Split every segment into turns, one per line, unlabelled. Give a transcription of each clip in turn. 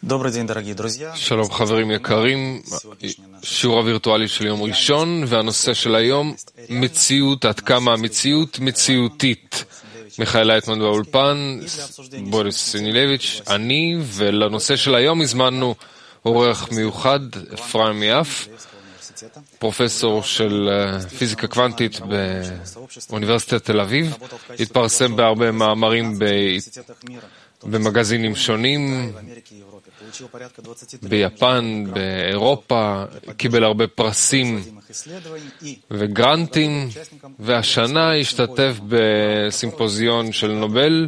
שלום חברים יקרים, שיעור הווירטואלי של יום ראשון, והנושא של היום, מציאות, עד כמה המציאות מציאותית. מיכאל לייטמן באולפן, בוריס סינילביץ', אני, ולנושא של היום הזמנו אורח מיוחד, אפרים יף, פרופסור של פיזיקה קוונטית באוניברסיטת תל אביב, התפרסם בהרבה מאמרים במגזינים שונים, ביפן, באירופה, קיבל הרבה פרסים וגרנטים, והשנה השתתף בסימפוזיון של נובל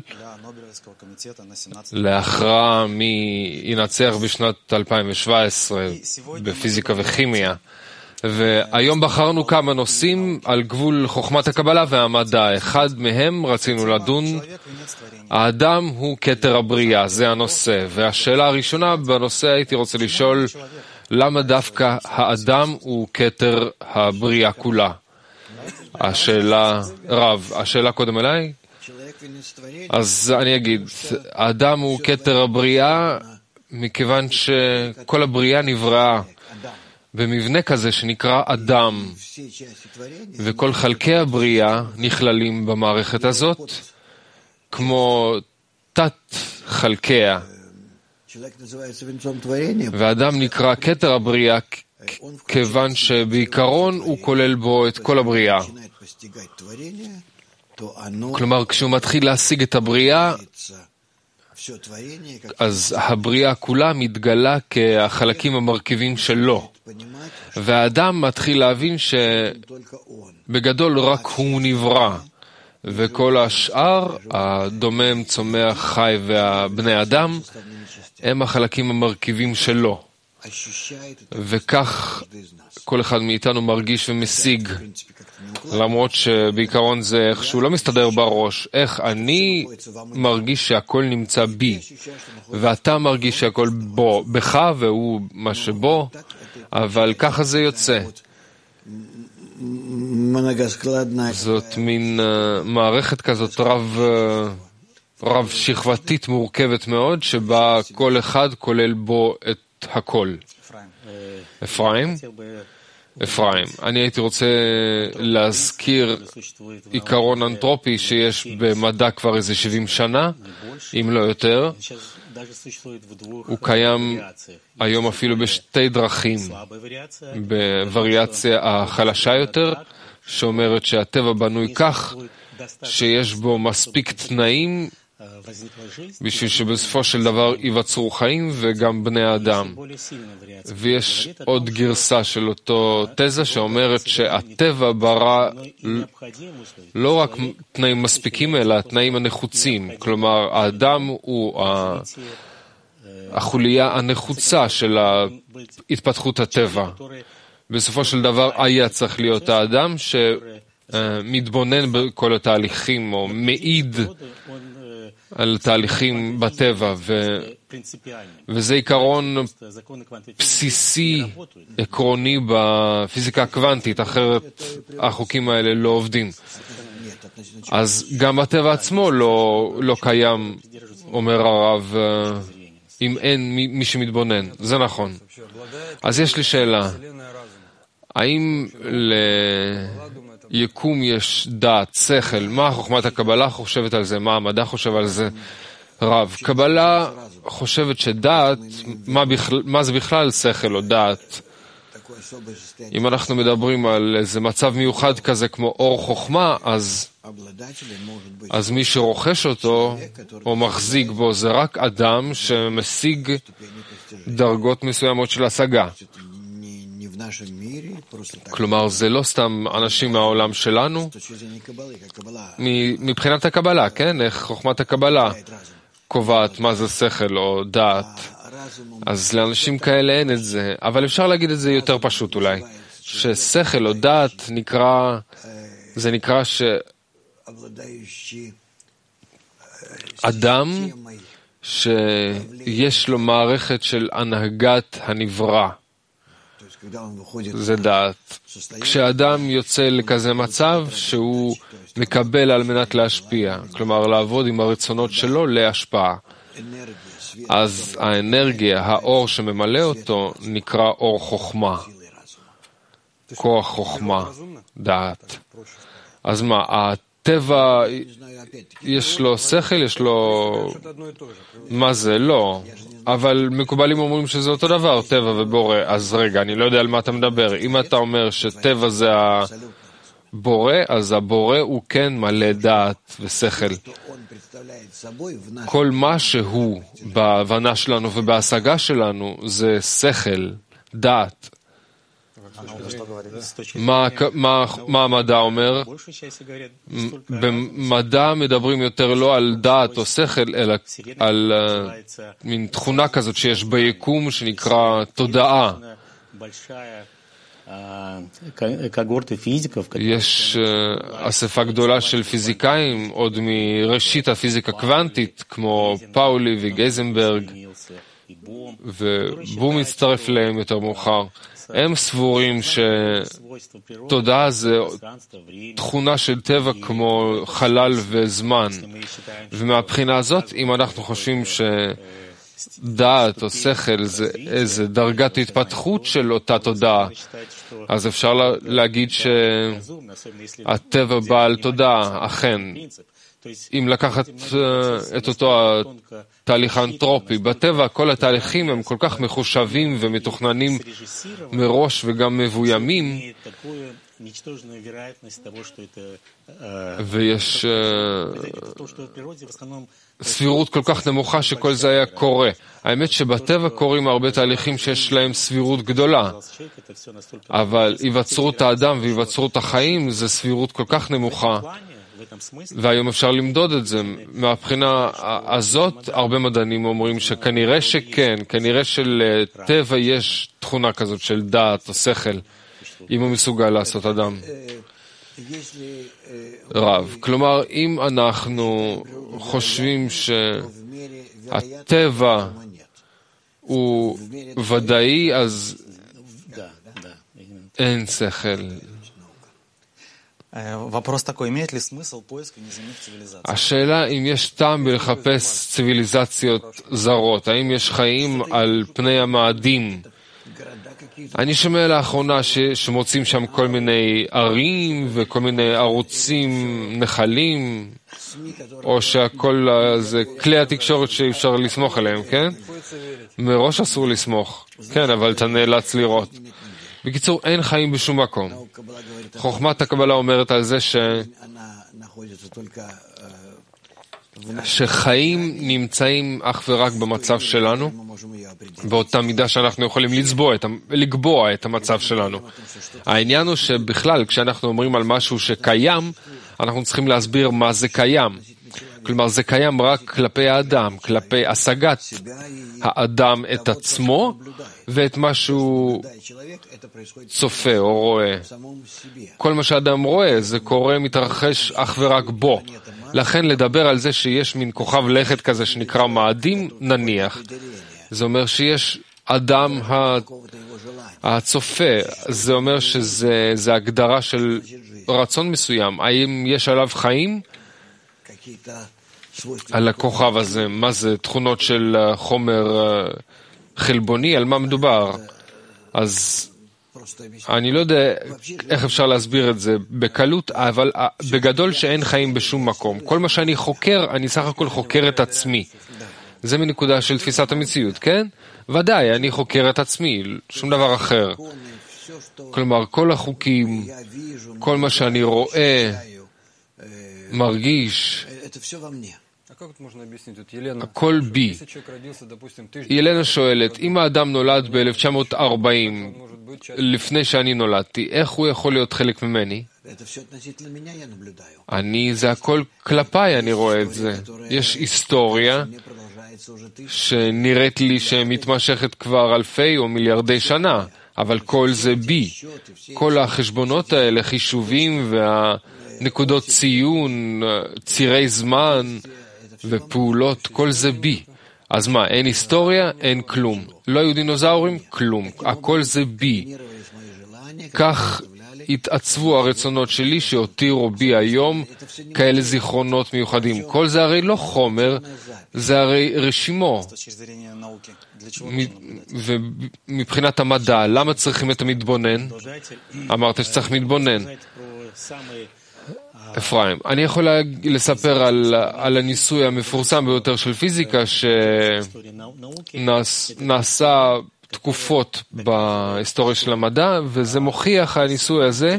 להכרעה מי ינצח בשנת 2017 בפיזיקה וכימיה. והיום בחרנו כמה נושאים על גבול חוכמת הקבלה והמדע. אחד מהם רצינו לדון, האדם הוא כתר הבריאה, זה הנושא. והשאלה הראשונה בנושא הייתי רוצה לשאול, למה דווקא האדם הוא כתר הבריאה כולה? השאלה קודם אליי? אז אני אגיד, האדם הוא כתר הבריאה מכיוון שכל הבריאה נבראה במבנה כזה שנקרא אדם, וכל חלקי הבריאה נכללים במערכת הזאת, כמו תת חלקיה. ואדם נקרא כתר הבריאה כיוון שבעיקרון הוא כולל בו את כל הבריאה. כלומר, כשהוא מתחיל להשיג את הבריאה, אז הבריאה כולה מתגלה כחלקים המרכיבים שלו. והאדם מתחיל להבין שבגדול רק הוא נברא, וכל השאר, הדומם, צומח, חי והבני אדם, הם החלקים המרכיבים שלו. וכך כל אחד מאיתנו מרגיש ומשיג, למרות שבעיקרון זה איך שהוא לא מסתדר בראש, איך אני מרגיש שהכל נמצא בי, ואתה מרגיש שהכל בך והוא מה שבו, אבל ככה זה יוצא. זאת מין מערכת כזאת רב שכבתית מורכבת מאוד, שבה כל אחד כולל בו את הכל. אפרים, אני הייתי רוצה להזכיר עיקרון אנתרופי שיש במדע כבר איזה 70 שנה, אם לא יותר. הוא קיים היום אפילו בשתי דרכים, בווריאציה החלשה יותר, שאומרת שהטבע בנוי כך שיש בו מספיק תנאים בשביל שבסופו של דבר ייווצרו חיים וגם בני האדם. ויש עוד גרסה של אותו תזה שאומרת שהטבע ברא לא רק תנאים מספיקים אלא התנאים הנחוצים. כלומר, האדם הוא החוליה הנחוצה של התפתחות הטבע. בסופו של דבר היה צריך להיות האדם שמתבונן בכל התהליכים או מעיד על תהליכים בטבע, וזה עיקרון בסיסי, עקרוני בפיזיקה הקוונטית, אחרת החוקים האלה לא עובדים. אז גם הטבע עצמו לא קיים, אומר הרב, אם אין מי שמתבונן. זה נכון. אז יש לי שאלה, האם יקום יש דעת, שכל, מה חוכמת הקבלה חושבת על זה, מה המדע חושב על זה? רב, קבלה חושבת שדעת, מה זה בכלל שכל או דעת? אם אנחנו מדברים על איזה מצב מיוחד כזה כמו אור חוכמה, אז מי שרוכש אותו או מחזיק בו זה רק אדם שמשיג דרגות מסוימות של השגה. כלומר, זה לא סתם אנשים מהעולם שלנו, מבחינת הקבלה, כן? איך חוכמת הקבלה קובעת מה זה שכל או דעת. אז לאנשים כאלה אין את זה, אבל אפשר להגיד את זה יותר פשוט אולי, ששכל או דעת זה נקרא שאדם שיש לו מערכת של הנהגת הנברא, זה דעת. כשאדם יוצא לכזה מצב שהוא מקבל על מנת להשפיע, כלומר לעבוד עם הרצונות שלו להשפעה. אז האנרגיה, האור שממלא אותו, נקרא אור חוכמה. כוח חוכמה, דעת. אז מה, הטבע, יש לו שכל, יש לו... מה זה? לא. אבל מקובלים אומרים שזה אותו דבר, טבע ובורא. אז רגע, אני לא יודע על מה אתה מדבר. אם אתה אומר שטבע זה הבורא, אז הבורא הוא כן מלא דעת ושכל. כל מה שהוא בהבנה שלנו ובהשגה שלנו זה שכל, דעת. מה המדע אומר? במדע מדברים יותר לא על דעת או שכל, אלא על מין תכונה כזאת שיש ביקום שנקרא תודעה. יש אספה גדולה של פיזיקאים, עוד מראשית הפיזיקה קוונטית, כמו פאולי וגייזנברג, ובום מצטרף להם יותר מאוחר. הם סבורים שתודעה זה תכונה של טבע כמו חלל וזמן. ומהבחינה הזאת, אם אנחנו חושבים שדעת או שכל זה איזה דרגת התפתחות של אותה תודעה, אז אפשר להגיד שהטבע בעל תודעה, אכן. אם לקחת את אותו התהליך האנתרופי, בטבע כל התהליכים הם כל כך מחושבים ומתוכננים מראש וגם מבוימים, ויש סבירות כל כך נמוכה שכל זה היה קורה. האמת שבטבע קורים הרבה תהליכים שיש להם סבירות גדולה, אבל היווצרות האדם והיווצרות החיים זה סבירות כל כך נמוכה, והיום אפשר למדוד את זה. מהבחינה הזאת, הרבה מדענים אומרים שכנראה שכן, כנראה שלטבע יש תכונה כזאת של דעת או שכל, אם הוא מסוגל לעשות אדם. רב. כלומר, אם אנחנו חושבים שהטבע הוא ודאי, אז אין שכל. השאלה אם יש טעם בלחפש ציוויליזציות זרות, האם יש חיים על פני המאדים. אני שומע לאחרונה שמוצאים שם כל מיני ערים וכל מיני ערוצים, נחלים, או שהכל זה כלי התקשורת שאי אפשר לסמוך עליהם, כן? מראש אסור לסמוך, כן, אבל אתה נאלץ לראות. בקיצור, אין חיים בשום מקום. חוכמת הקבלה אומרת על זה שחיים נמצאים אך ורק במצב שלנו, באותה מידה שאנחנו יכולים לקבוע את המצב שלנו. העניין הוא שבכלל, כשאנחנו אומרים על משהו שקיים, אנחנו צריכים להסביר מה זה קיים. כלומר, זה קיים רק כלפי האדם, כלפי השגת האדם את עצמו, ואת מה שהוא צופה או רואה. כל מה שהאדם רואה, זה קורה, מתרחש אך ורק בו. לכן לדבר על זה שיש מין כוכב לכת כזה שנקרא מאדים, נניח. זה אומר שיש אדם הצופה, זה אומר שזה הגדרה של רצון מסוים. האם יש עליו חיים? על הכוכב הזה, מה זה? תכונות של חומר חלבוני? על מה מדובר? אז אני לא יודע איך אפשר להסביר את זה בקלות, אבל בגדול שאין חיים בשום מקום. כל מה שאני חוקר, אני סך הכל חוקר את עצמי. זה מנקודה של תפיסת המציאות, כן? ודאי, אני חוקר את עצמי, שום דבר אחר. כלומר, כל החוקים, כל מה שאני רואה, מרגיש, הכל בי. ילנה שואלת, אם האדם נולד ב-1940, לפני שאני נולדתי, איך הוא יכול להיות חלק ממני? זה הכל כלפיי, אני רואה את זה. יש היסטוריה שנראית לי שמתמשכת כבר אלפי או מיליארדי שנה, אבל כל זה בי. כל החשבונות האלה, חישובים והנקודות ציון, צירי זמן ופעולות, כל זה בי. אז מה, אין היסטוריה? אין כלום. לא היו דינוזאורים? כלום. הכל זה בי. כך התעצבו הרצונות שלי שהותירו בי היום כאלה זיכרונות מיוחדים. כל זה הרי לא חומר, זה הרי רשימו. ומבחינת המדע, למה צריכים את המתבונן? אמרת שצריך מתבונן. אפרים, אני יכול לספר על הניסוי המפורסם ביותר של פיזיקה שנעשה תקופות בהיסטוריה של המדע, וזה מוכיח, הניסוי הזה,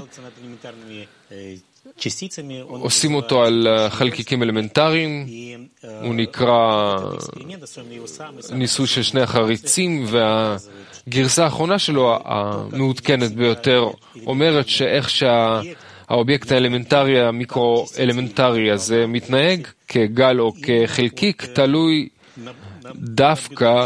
עושים אותו על חלקיקים אלמנטריים, הוא נקרא ניסוי של שני החריצים, והגרסה האחרונה שלו, המעודכנת ביותר, אומרת שאיך האובייקט האלמנטרי, המיקרו-אלמנטרי הזה מתנהג כגל או כחלקיק, תלוי דווקא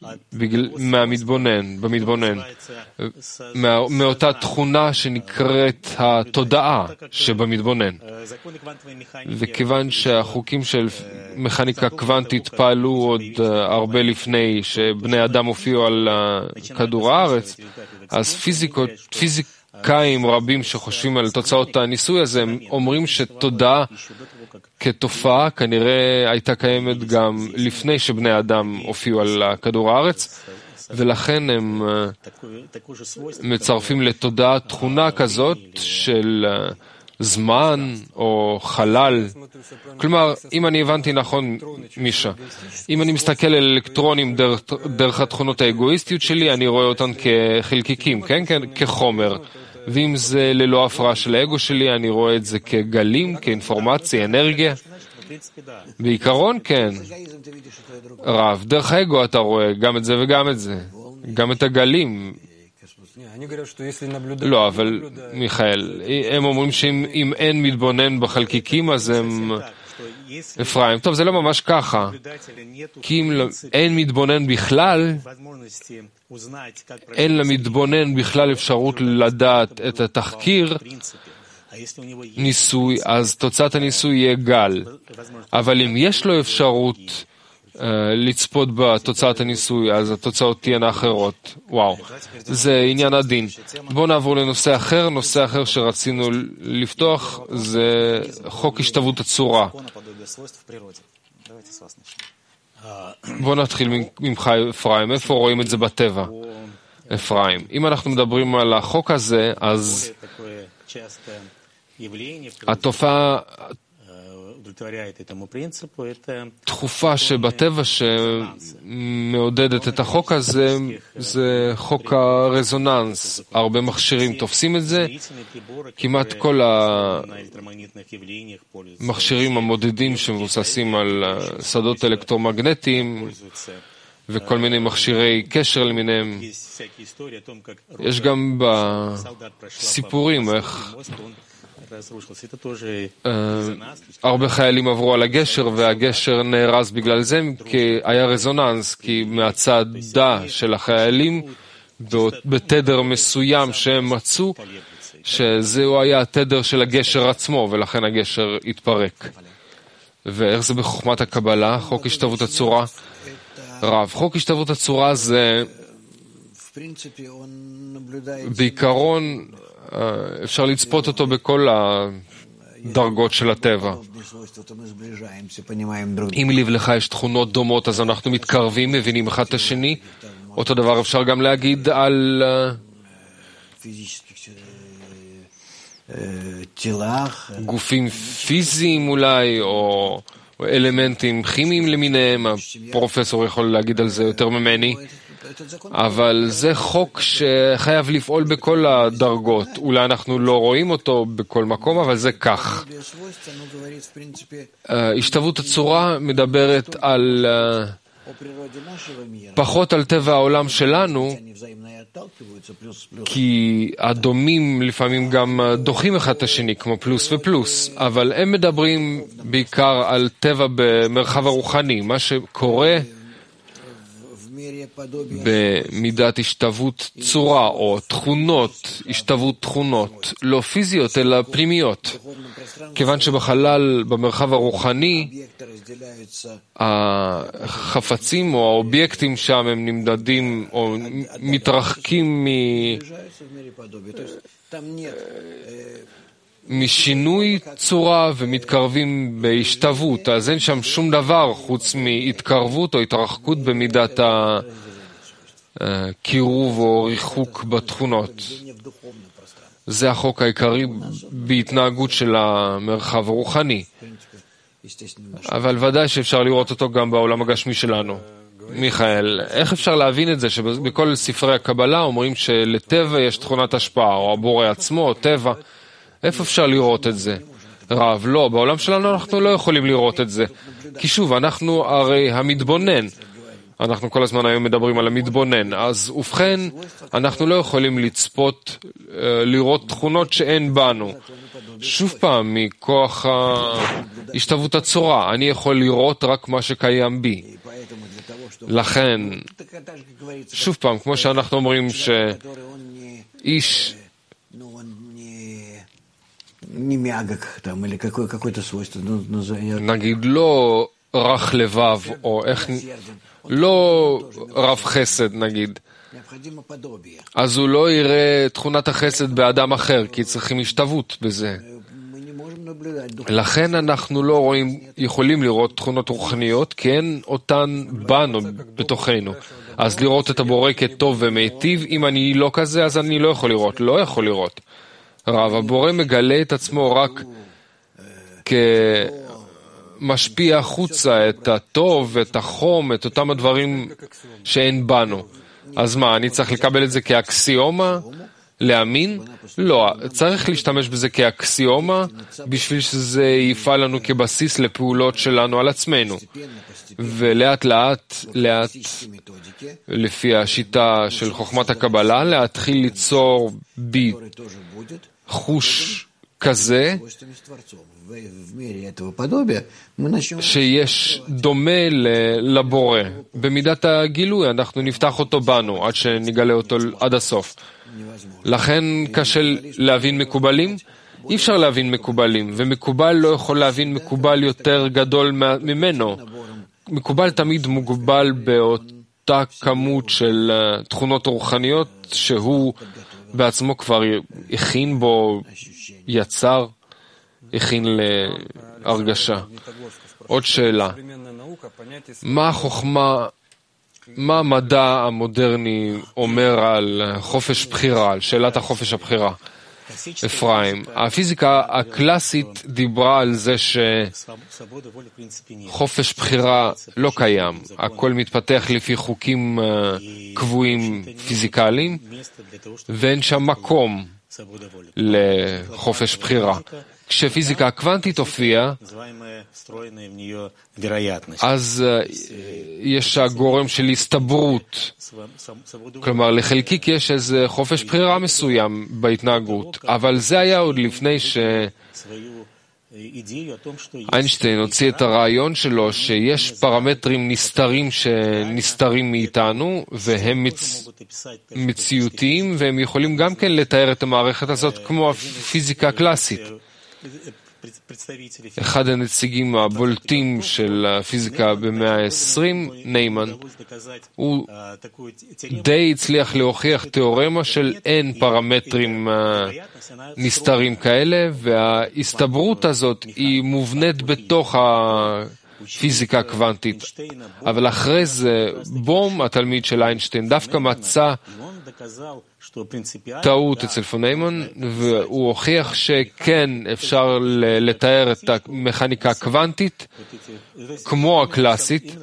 במתבונן, מאותה תכונה שנקראת התודעה שבמתבונן. וכיוון שהחוקים של מכניקה קוונטית פעלו עוד הרבה לפני שבני אדם הופיעו על כדור הארץ, אז פיזיקאים רבים שחושבים על תוצאות הניסוי הזה, הם אומרים שתודעה כתופעה כנראה הייתה קיימת גם לפני שבני אדם הופיעו על כדור הארץ, ולכן הם מצרפים לתודעה תכונה כזאת של זמן או חלל. כלומר, אם אני הבנתי נכון, מישה, אם אני מסתכל על אלקטרונים דרך התכונות האגואיסטיות שלי, אני רואה אותן כחלקיקים, כן? כחומר. ואם זה ללא הפרעה של האגו שלי, אני רואה את זה כגלים, כאינפורמציה, אנרגיה. בעיקרון, כן. רב, דרך האגו אתה רואה גם את זה וגם את זה. גם את הגלים. לא, אבל מיכאל, הם אומרים שאם אין מתבונן בחלקיקים, אז הם... אפרים, טוב, זה לא ממש ככה. כי אם אין מתבונן בכלל, אין למתבונן בכלל אפשרות לדעת את התחקיר ניסוי, אז תוצאת הניסוי יהיה גל. אבל אם יש לו אפשרות לצפות בתוצאת הניסוי, אז התוצאות תהיינה אחרות. וואו, זה עניין עדין. בואו נעבור לנושא אחר. נושא אחר שרצינו לפתוח זה חוק השתוות הצורה. בואו נתחיל ממך, אפרים. איפה רואים את זה בטבע? אפרים, אם אנחנו מדברים על החוק הזה, אז התופעה דחופה שבטבע שמעודדת את החוק הזה, זה חוק הרזוננס. הרבה מכשירים תופסים את זה. כמעט כל המכשירים המודדים שמבוססים על שדות אלקטרומגנטיים וכל מיני מכשירי קשר למיניהם. יש גם בסיפורים איך הרבה חיילים עברו על הגשר והגשר נהרס בגלל זה, כי היה רזוננס, כי מהצד של החיילים בתדר מסוים שהם מצאו שזהו היה התדר של הגשר עצמו, ולכן הגשר התפרק. ואיך זה בחוכמת הקבלה, חוק השתוות הצורה? רב, חוק השתוות הצורה זה בעיקרון אפשר לצפות אותו בכל הדרגות של הטבע. אם לבלך יש תכונות דומות, אז אנחנו מתקרבים, מבינים אחד את השני. אותו דבר אפשר גם להגיד על גופים פיזיים אולי, או אלמנטים כימיים למיניהם. הפרופסור יכול להגיד על זה יותר ממני. אבל זה חוק שחייב לפעול בכל הדרגות. אולי אנחנו לא רואים אותו בכל מקום, אבל זה כך. השתוות הצורה מדברת על פחות על טבע העולם שלנו, כי הדומים לפעמים גם דוחים אחד את השני, כמו פלוס ופלוס, אבל הם מדברים בעיקר על טבע במרחב הרוחני, מה שקורה במידת השתוות צורה או תכונות, השתוות תכונות, לא פיזיות אלא פנימיות. כיוון שבחלל, במרחב הרוחני, החפצים או האובייקטים שם הם נמדדים או מתרחקים משינוי צורה ומתקרבים בהשתוות, אז אין שם שום דבר חוץ מהתקרבות או התרחקות במידת הקירוב או ריחוק בתכונות. זה החוק העיקרי בהתנהגות של המרחב הרוחני. אבל ודאי שאפשר לראות אותו גם בעולם הגשמי שלנו. מיכאל, איך אפשר להבין את זה שבכל ספרי הקבלה אומרים שלטבע יש תכונת השפעה, או הבורא עצמו, או טבע? איפה אפשר לראות את זה? רב, לא, בעולם שלנו אנחנו לא יכולים לראות את זה. כי שוב, אנחנו הרי המתבונן. אנחנו כל הזמן היום מדברים על המתבונן. אז ובכן, אנחנו לא יכולים לצפות, לראות תכונות שאין בנו. שוב פעם, מכוח השתוות הצורה, אני יכול לראות רק מה שקיים בי. לכן, שוב פעם, כמו שאנחנו אומרים שאיש נגיד לא רך לבב, או איך, לא רב חסד נגיד, אז הוא לא יראה תכונת החסד באדם אחר, כי צריכים השתוות בזה. לכן אנחנו לא יכולים לראות תכונות רוחניות, כי אין אותן בנו בתוכנו. אז לראות את הבורא כטוב ומיטיב, אם אני לא כזה, אז אני לא יכול לראות. לא יכול לראות. רב, הבורא מגלה את עצמו רק כמשפיע החוצה את הטוב, את החום, את אותם הדברים שאין בנו. אז מה, אני צריך לקבל את זה כאקסיומה? להאמין? לא, צריך להשתמש בזה כאקסיומה בשביל שזה יפעל לנו כבסיס לפעולות שלנו על עצמנו. ולאט לאט, לפי השיטה של חוכמת הקבלה, להתחיל ליצור בי חוש כזה שיש דומה לבורא. במידת הגילוי אנחנו נפתח אותו בנו עד שנגלה אותו עד הסוף. לכן קשה להבין מקובלים? אי אפשר להבין מקובלים, ומקובל לא יכול להבין מקובל יותר גדול ממנו. מקובל תמיד מוגבל באותה כמות של תכונות רוחניות שהוא בעצמו כבר הכין בו, יצר, הכין להרגשה. עוד שאלה, מה החוכמה, מה המדע המודרני אומר על חופש בחירה, על שאלת החופש הבחירה? אפרים, הפיזיקה הקלאסית דיברה על זה שחופש בחירה לא קיים. הכל מתפתח לפי חוקים קבועים פיזיקליים, ואין שם מקום לחופש בחירה. כשפיזיקה הקוונטית הופיעה, אז יש הגורם של הסתברות. כלומר, לחלקיק יש איזה חופש בחירה מסוים בהתנהגות, אבל זה היה עוד לפני איינשטיין הוציא את הרעיון שלו שיש פרמטרים נסתרים שנסתרים מאיתנו, והם מציאותיים, והם יכולים גם כן לתאר את המערכת הזאת כמו הפיזיקה הקלאסית. אחד הנציגים הבולטים של הפיזיקה במאה ה-20, ניימן, הוא די הצליח להוכיח תיאורמה של אין פרמטרים נסתרים כאלה, וההסתברות הזאת היא מובנית בתוך הפיזיקה הקוונטית. אבל אחרי זה, בום, התלמיד של איינשטיין, דווקא מצא טעות אצל פון ניימן, והוא הוכיח שכן אפשר לתאר את המכניקה הקוונטית כמו הקלאסית,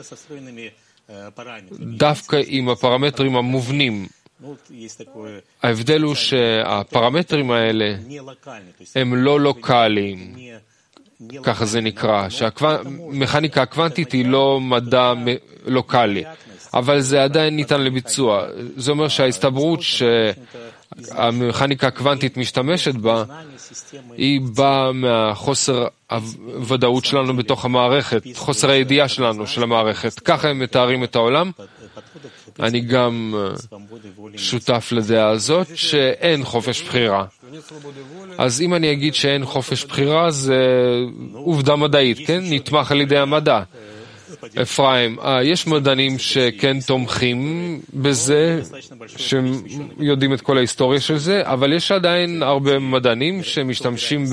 דווקא עם הפרמטרים המובנים. ההבדל הוא שהפרמטרים האלה הם לא לוקליים, ככה זה נקרא, שהמכניקה הקוונטית היא לא מדע לוקלי, אבל זה עדיין ניתן לביצוע. זה אומר שההסתברות שהמכניקה הקוונטית משתמשת בה, היא באה מהחוסר הוודאות שלנו בתוך המערכת, חוסר הידיעה שלנו של המערכת. ככה הם מתארים את העולם, אני גם שותף לדעה הזאת שאין חופש בחירה. אז אם אני אגיד שאין חופש בחירה, זה עובדה מדעית, כן? נתמך על ידי המדע. אפרים, יש מדענים שכן תומכים בזה, שיודעים את כל ההיסטוריה של זה, אבל יש עדיין הרבה מדענים שמשתמשים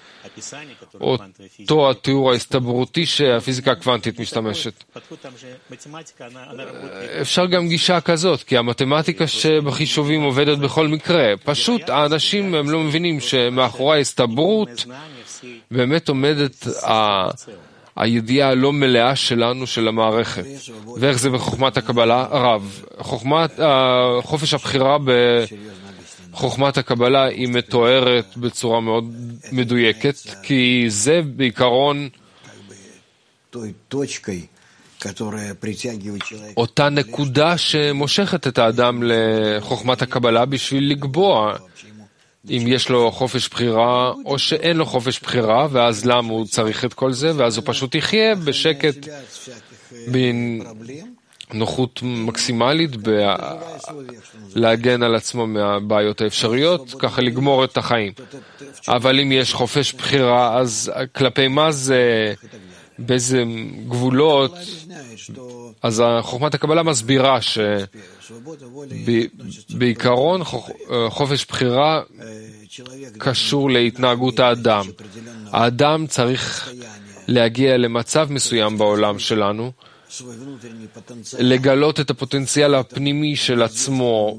באותו התיאור ההסתברותי שהפיזיקה הקוונטית משתמשת. אפשר גם גישה כזאת, כי המתמטיקה שבחישובים עובדת בכל מקרה. פשוט האנשים הם לא מבינים שמאחורי ההסתברות באמת עומדת הידיעה הלא מלאה שלנו של המערכת. ואיך זה בחוכמת הקבלה? רב. חופש הבחירה בחוכמת הקבלה היא מתוארת בצורה מאוד מדויקת, כי זה בעיקרון אותה נקודה שמושכת את האדם לחוכמת הקבלה בשביל לקבוע אם יש לו חופש בחירה או שאין לו חופש בחירה, ואז למה הוא צריך את כל זה, ואז הוא פשוט יחיה בשקט, בנוחות מקסימלית, להגן על עצמו מהבעיות האפשריות, ככה לגמור את החיים. אבל אם יש חופש בחירה, אז כלפי מה זה, באיזה גבולות, אז חוכמת הקבלה מסבירה שבעיקרון חופש בחירה קשור להתנהגות האדם. האדם צריך להגיע למצב מסוים בעולם שלנו, לגלות את הפוטנציאל הפנימי של עצמו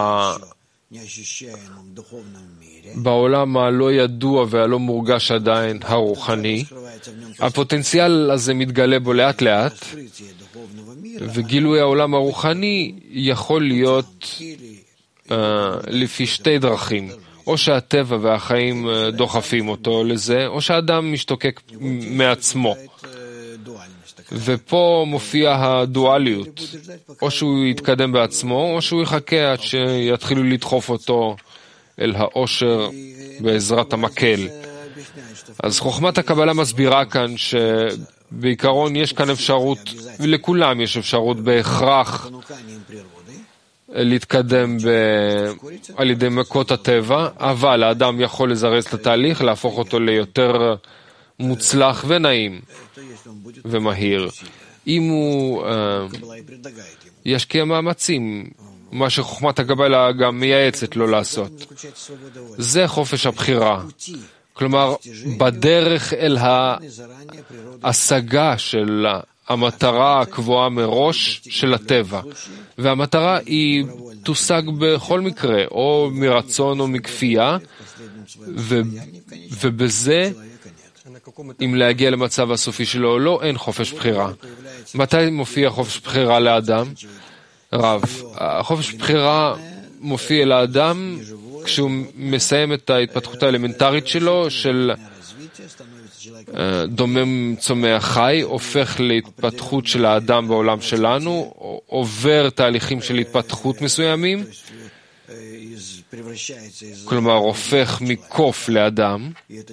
בעולם הלא ידוע והלא מורגש עדיין הרוחני. הפוטנציאל הזה מתגלה בו לאט לאט, וגילוי העולם הרוחני יכול להיות לפי שתי דרכים. או שהטבע והחיים דוחפים אותו לזה, או שהאדם משתוקק מעצמו. ופה מופיע הדואליות. או שהוא יתקדם בעצמו, או שהוא יחכה עד שיתחילו לדחוף אותו אל האושר בעזרת המקל. אז חוכמת הקבלה מסבירה כאן שבעיקרון יש כאן אפשרות, ולכולם יש אפשרות בהכרח להתקדם על ידי מכות הטבע, אבל האדם יכול לזרז את התהליך, להפוך אותו ליותר מוצלח ונעים ומהיר. אם הוא ישקיע מאמצים, מה שחוכמת הקבלה גם מייעצת לו לעשות. זה חופש הבחירה. כלומר, בדרך אל ההשגה של המטרה הקבועה מראש של הטבע. והמטרה היא תושג בכל מקרה, או מרצון או מכפייה, ובזה, אם להגיע למצב הסופי שלו או לא, אין חופש בחירה. מתי מופיע חופש בחירה לאדם? רב. החופש בחירה מופיע לאדם כשהוא מסיים את ההתפתחות האלמנטרית שלו, של דומם צומח חי, הופך להתפתחות של האדם בעולם שלנו, עובר תהליכים של התפתחות מסוימים, כלומר הופך מקוף לאדם,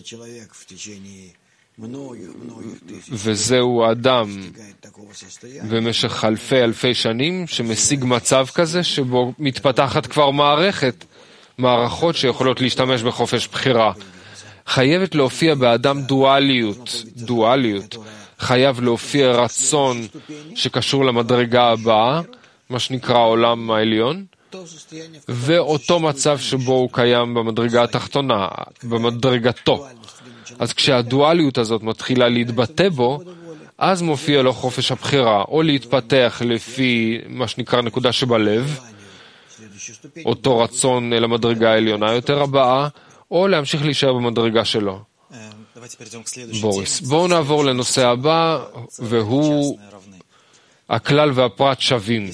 וזהו האדם במשך אלפי שנים שמשיג מצב כזה שבו מתפתחת כבר מערכות שיכולות להשתמש בחופש בחירה. חייבת להופיע באדם דואליות. חייב להופיע רצון שקשור למדרגה הבאה, מה שנקרא העולם העליון, ואותו מצב שבו הוא קיים במדרגה התחתונה, במדרגתו. אז כשהדואליות הזאת מתחילה להתבטא בו, אז מופיע לו חופש הבחירה, או להתפתח לפי מה שנקרא נקודה שבלב, אותו רצון אל המדרגה העליונה יותר הבאה, או להמשיך להישאר במדרגה שלו. בוריס, בואו נעבור לנושא הבא, והוא הכלל והפרט שווים.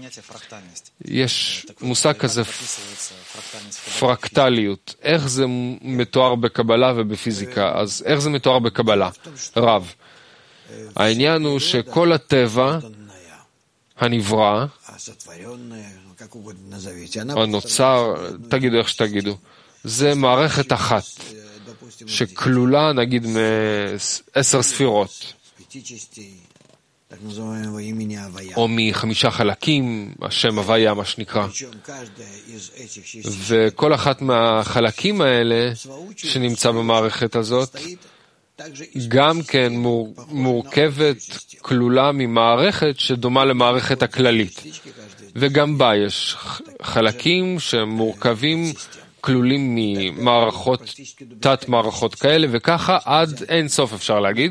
יש מושג כזה פרקטליות. איך זה מתואר בקבלה ובפיזיקה? אז איך זה מתואר בקבלה? רב. העניין הוא שכל הטבע הנברא, הנוצר, תגידו איך שתגידו, זה מערכת אחת, שכלולה נגיד מ10 ספירות. או מ5 חלקים, השם הוויה מה שנקרא. וכל אחת מהחלקים האלה שנמצא במערכת הזאת, גם כן מורכבת, כלולה ממערכת שדומה למערכת הכללית. וגם בה יש חלקים שמורכבים, כלולים ממערכות, תת מערכות כאלה, וככה עד אין סוף אפשר להגיד.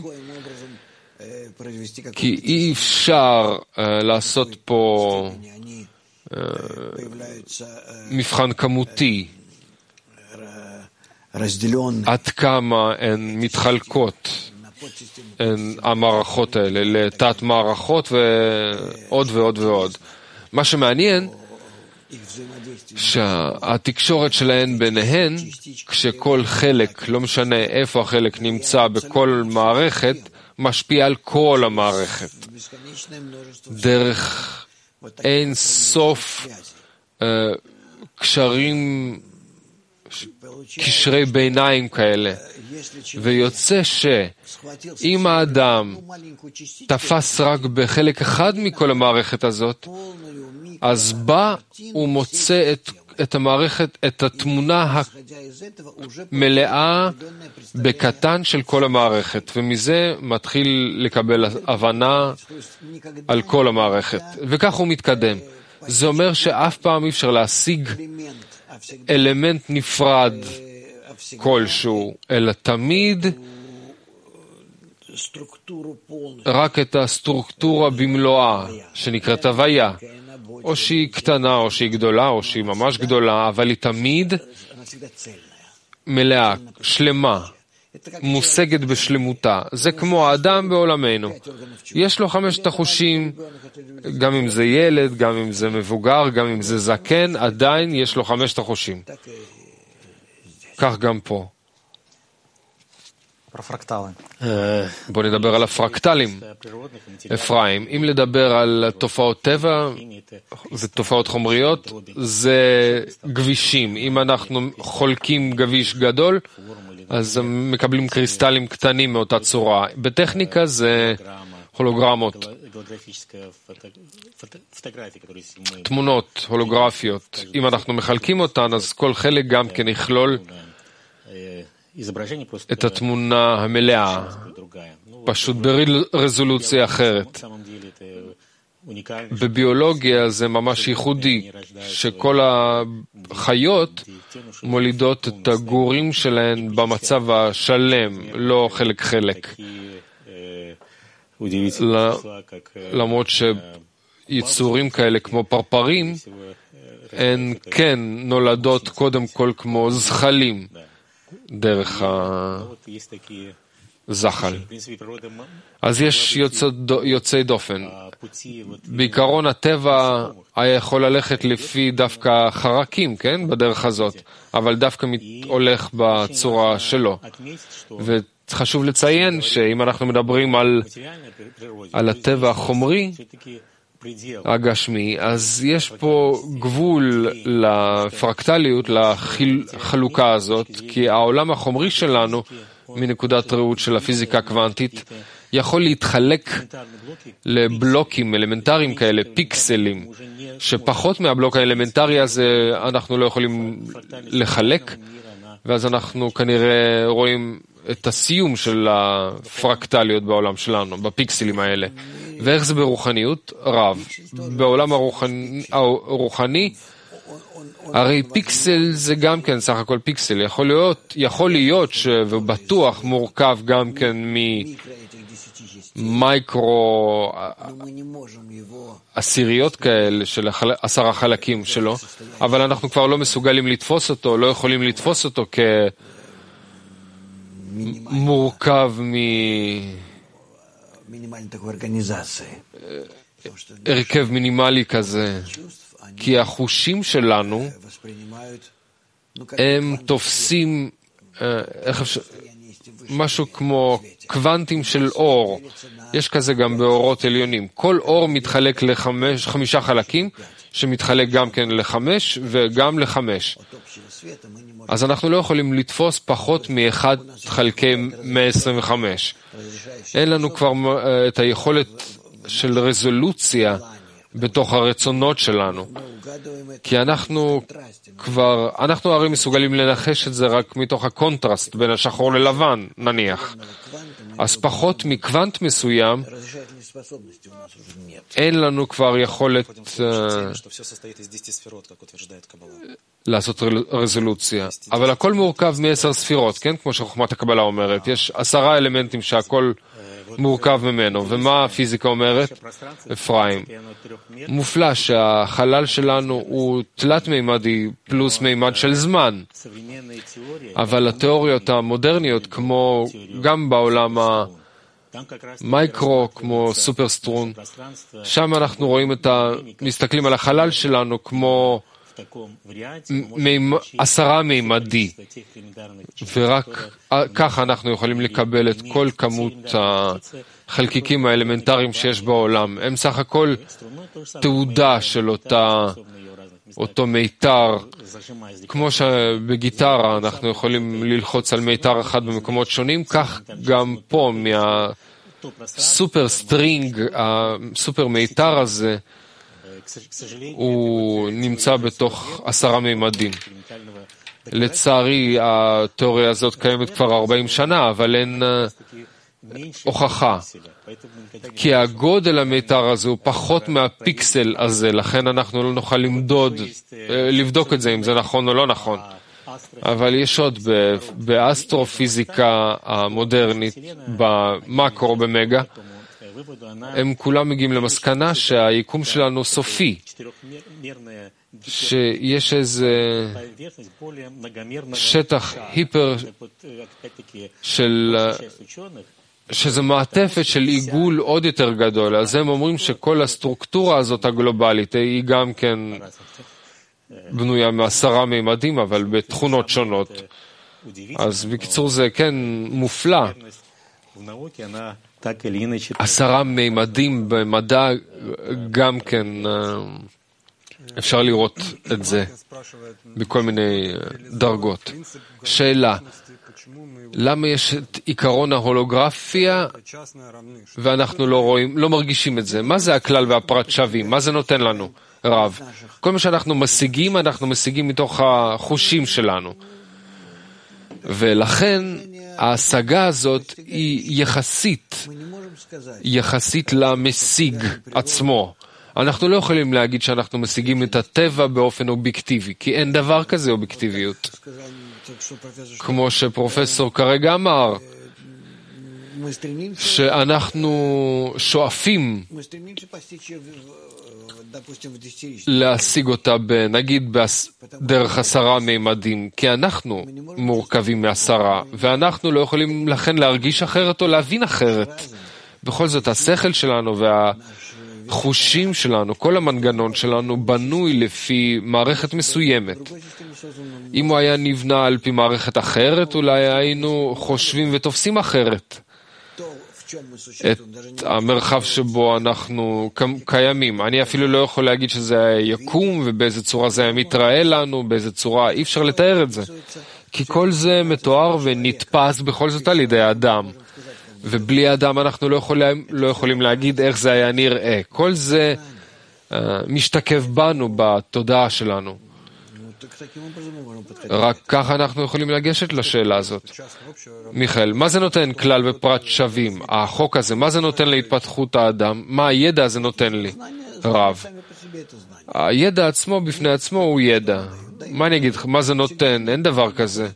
כי אי אפשר לעשות פה מבחן כמותי, עד כמה הן מתחלקות, המערכות האלה, לתת מערכות ועוד ועוד ועוד. מה שמעניין, שהתקשורת שלהן ביניהן, כשכל חלק, לא משנה איפה החלק נמצא בכל מערכת, משפיע על כל המערכת. דרך אין סוף קשרי ביניים כאלה. ויוצא שאם האדם תפס רק בחלק אחד מכל המערכת הזאת, אז בה הוא מוצא את המערכת, את התמונה המלאה בקטן של כל המערכת, ומזה מתחיל לקבל הבנה על כל המערכת. וכך הוא מתקדם. זה אומר שאף פעם אי אפשר להשיג אלמנט נפרד כלשהו, אלא תמיד רק את הסטרוקטורה במלואה, שנקראת הוויה. או שהיא קטנה, או שהיא גדולה, או שהיא ממש גדולה, אבל היא תמיד מלאה, שלמה, מושגת בשלמותה. זה כמו האדם בעולמנו. יש לו 5 החושים, גם אם זה ילד, גם אם זה מבוגר, גם אם זה זקן, עדיין יש לו 5 החושים. כך גם פה. בוא נדבר על הפרקטלים. אפרים, אם לדבר על תופעות טבע ותופעות חומריות, זה גבישים. אם אנחנו חולקים גביש גדול, אז מקבלים קריסטלים קטנים מאותה צורה. בטכניקה זה הולוגרמות, תמונות הולוגרפיות. אם אנחנו מחלקים אותן, אז כל חלק גם כן יכלול את התמונה המלאה, פשוט ברזולוציה אחרת. בביולוגיה זה ממש ייחודי, שכל החיות מולידות את הגורים שלהן במצב השלם, לא חלק-חלק. למרות שיצורים כאלה כמו פרפרים, הן כן נולדות קודם כל כמו זחלים, דרך הזחל. אז יש יוצאי דופן. בעיקרון הטבע היה יכול ללכת לפי דווקא חרקים, כן? בדרך הזאת, אבל דווקא הולך בצורה שלו. וחשוב לציין שאם אנחנו מדברים על הטבע החומרי, הגשמי, אז יש פה גבול לפרקטליות, לחלוקה הזאת, כי העולם החומרי שלנו, מנקודת ראות של הפיזיקה הקוונטית, יכול להתחלק לבלוקים אלמנטריים כאלה, פיקסלים, שפחות מהבלוק האלמנטרי הזה אנחנו לא יכולים לחלק, ואז אנחנו כנראה רואים את הסיום של הפרקטליות בעולם שלנו, בפיקסלים האלה. ואיך זה ברוחניות? רב. בעולם הרוחני, הרי פיקסל זה גם כן סך הכל פיקסל. יכול להיות ובטוח מורכב גם כן ממייקרו עשיריות כאלה של 10 חלקים שלו, אבל אנחנו כבר לא מסוגלים לתפוס אותו, לא יכולים לתפוס אותו כמורכב הרכב מינימלי כזה, כי החושים שלנו הם תופסים משהו כמו קוונטים של אור. יש כזה גם באורות עליונים. כל אור מתחלק ל5 חלקים, שמתחלק גם כן ל5 וגם ל5. אז אנחנו לא יכולים לתפוס פחות מ1 חלקי 125. אין לנו כבר את היכולת של רזולוציה בתוך הרצונות שלנו. כי אנחנו הרי מסוגלים לנחש את זה רק מתוך הקונטרסט בין השחור ללבן, נניח. אז פחות מקוונט מסוים, אין לנו כבר יכולת לעשות רזולוציה. אבל הכל מורכב מ10 ספירות, כן? כמו שחוכמת הקבלה אומרת. יש 10 אלמנטים שהכל מורכב ממנו. ומה הפיזיקה אומרת? אפרים. מופלא שהחלל שלנו הוא תלת-מימדי פלוס מימד של זמן. אבל התיאוריות המודרניות, כמו גם בעולם המייקרו, כמו סופרסטרון, שם אנחנו רואים מסתכלים על החלל שלנו כמו 10 מימדי, ורק ככה אנחנו יכולים לקבל את כל כמות החלקיקים האלמנטריים שיש בעולם. הם סך הכל תעודה של אותו מיתר, כמו שבגיטרה אנחנו יכולים ללחוץ על מיתר אחד במקומות שונים, כך גם פה מהסופר סטרינג, הסופר מיתר הזה, הוא נמצא בתוך 10 מימדים. לצערי, התיאוריה הזאת קיימת כבר 40 שנה, אבל אין הוכחה. כי הגודל המיתר הזה הוא פחות מהפיקסל הזה, לכן אנחנו לא נוכל לבדוק את זה, אם זה נכון או לא נכון. אבל יש עוד באסטרופיזיקה המודרנית, במקרו, במגה, הם כולם מגיעים למסקנה שהיקום שלנו סופי, שיש איזה שטח היפר שזה מעטפת של עיגול עוד יותר גדול. אז הם אומרים שכל הסטרוקטורה הזאת הגלובלית היא גם כן בנויה מ10 מימדים, אבל בתכונות שונות. אז בקיצור זה כן מופלא. 10 מימדים במדע גם כן אפשר לראות את זה בכל מיני דרגות. שאלה, למה יש את עיקרון ההולוגרפיה ואנחנו לא מרגישים את זה? מה זה הכלל והפרט שווים? מה זה נותן לנו, רב? כל מה שאנחנו משיגים, אנחנו משיגים מתוך החושים שלנו. ולכן ההשגה הזאת היא יחסית למשיג עצמו. אנחנו לא יכולים להגיד שאנחנו משיגים את הטבע באופן אובייקטיבי, כי אין דבר כזה אובייקטיביות. כמו שפרופסור כרגע אמר, שאנחנו שואפים להשיג אותה נגיד דרך 10 מימדים, כי אנחנו מורכבים מ10, ואנחנו לא יכולים לכן להרגיש אחרת או להבין אחרת. בכל זאת השכל שלנו והחושים שלנו, כל המנגנון שלנו בנוי לפי מערכת מסוימת. אם הוא היה נבנה על פי מערכת אחרת, אולי היינו חושבים ותופסים אחרת את המרחב שבו אנחנו קיימים. אני אפילו לא יכול להגיד שזה יקום ובאיזה צורה זה מתראה לנו, באיזה צורה, אי אפשר לתאר את זה. כי כל זה מתואר ונתפס בכל זאת על ידי האדם. ובלי האדם אנחנו לא יכולים להגיד איך זה היה נראה. כל זה משתקף בנו בתודעה שלנו. רק ככה אנחנו יכולים לגשת לשאלה הזאת. מיכאל, מה זה נותן כלל ופרט שווים? החוק הזה, מה זה נותן להתפתחות האדם? מה הידע הזה נותן לי? רב. הידע עצמו בפני עצמו הוא ידע. מה אני אגיד לך? מה זה נותן? אין דבר כזה.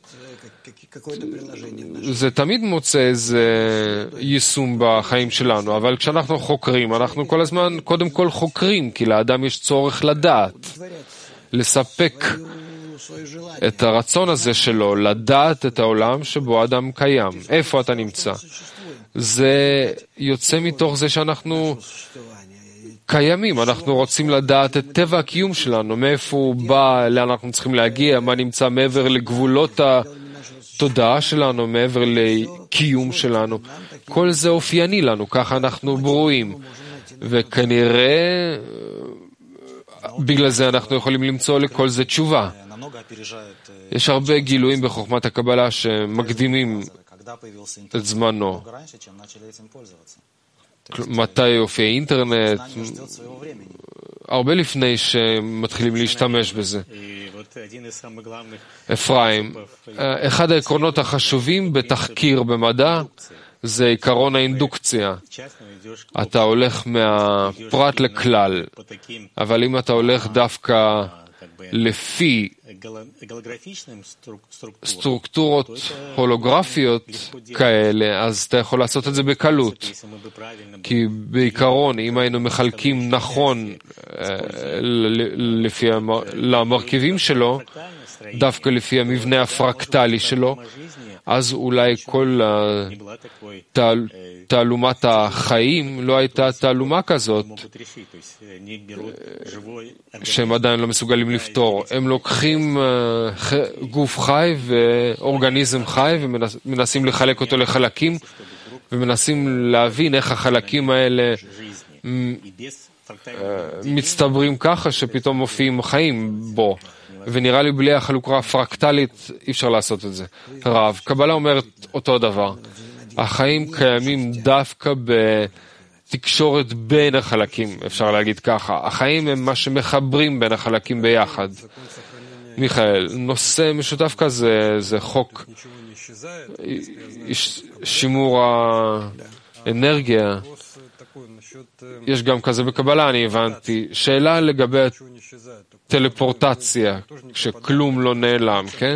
זה תמיד מוצא איזה יישום בחיים שלנו, אבל כשאנחנו חוקרים, אנחנו כל הזמן קודם כל חוקרים, כי לאדם יש צורך לדעת, לספק את הרצון הזה שלו, לדעת את העולם שבו האדם קיים. איפה אתה נמצא? זה יוצא מתוך זה שאנחנו קיימים, אנחנו רוצים לדעת את טבע הקיום שלנו, מאיפה הוא בא, לאן אנחנו צריכים להגיע, מה נמצא מעבר לגבולות התודעה שלנו, מעבר לקיום שלנו. כל זה אופייני לנו, ככה אנחנו ברואים. וכנראה בגלל זה אנחנו יכולים למצוא לכל זה תשובה. יש הרבה גילויים בחוכמת הקבלה שמקדימים את זמנו. מתי יופיע אינטרנט, הרבה לפני שמתחילים להשתמש בזה. אפרים, אחד העקרונות החשובים בתחקיר במדע זה עיקרון האינדוקציה. אתה הולך מהפרט לכלל, אבל אם אתה הולך דווקא לפי סטרוקטורות הולוגרפיות כאלה, אז אתה יכול לעשות את זה בקלות. כי בעיקרון, אם היינו מחלקים נכון לפי למרכיבים שלו, דווקא לפי המבנה הפרקטלי שלו, אז אולי כל תעלומת החיים לא הייתה תעלומה כזאת שהם עדיין לא מסוגלים לפתור. הם לוקחים גוף חי ואורגניזם חי ומנסים לחלק אותו לחלקים ומנסים להבין איך החלקים האלה מצטברים ככה שפתאום מופיעים חיים בו. ונראה לי בלי החלוקה הפרקטלית אי אפשר לעשות את זה. רב, קבלה אומרת אותו דבר. החיים קיימים דווקא בתקשורת בין החלקים, אפשר להגיד ככה. החיים הם מה שמחברים בין החלקים ביחד. מיכאל, נושא משותף כזה זה חוק שימור האנרגיה. יש גם כזה בקבלה, אני הבנתי. שאלה לגבי טלפורטציה, שכלום לא נעלם, כן?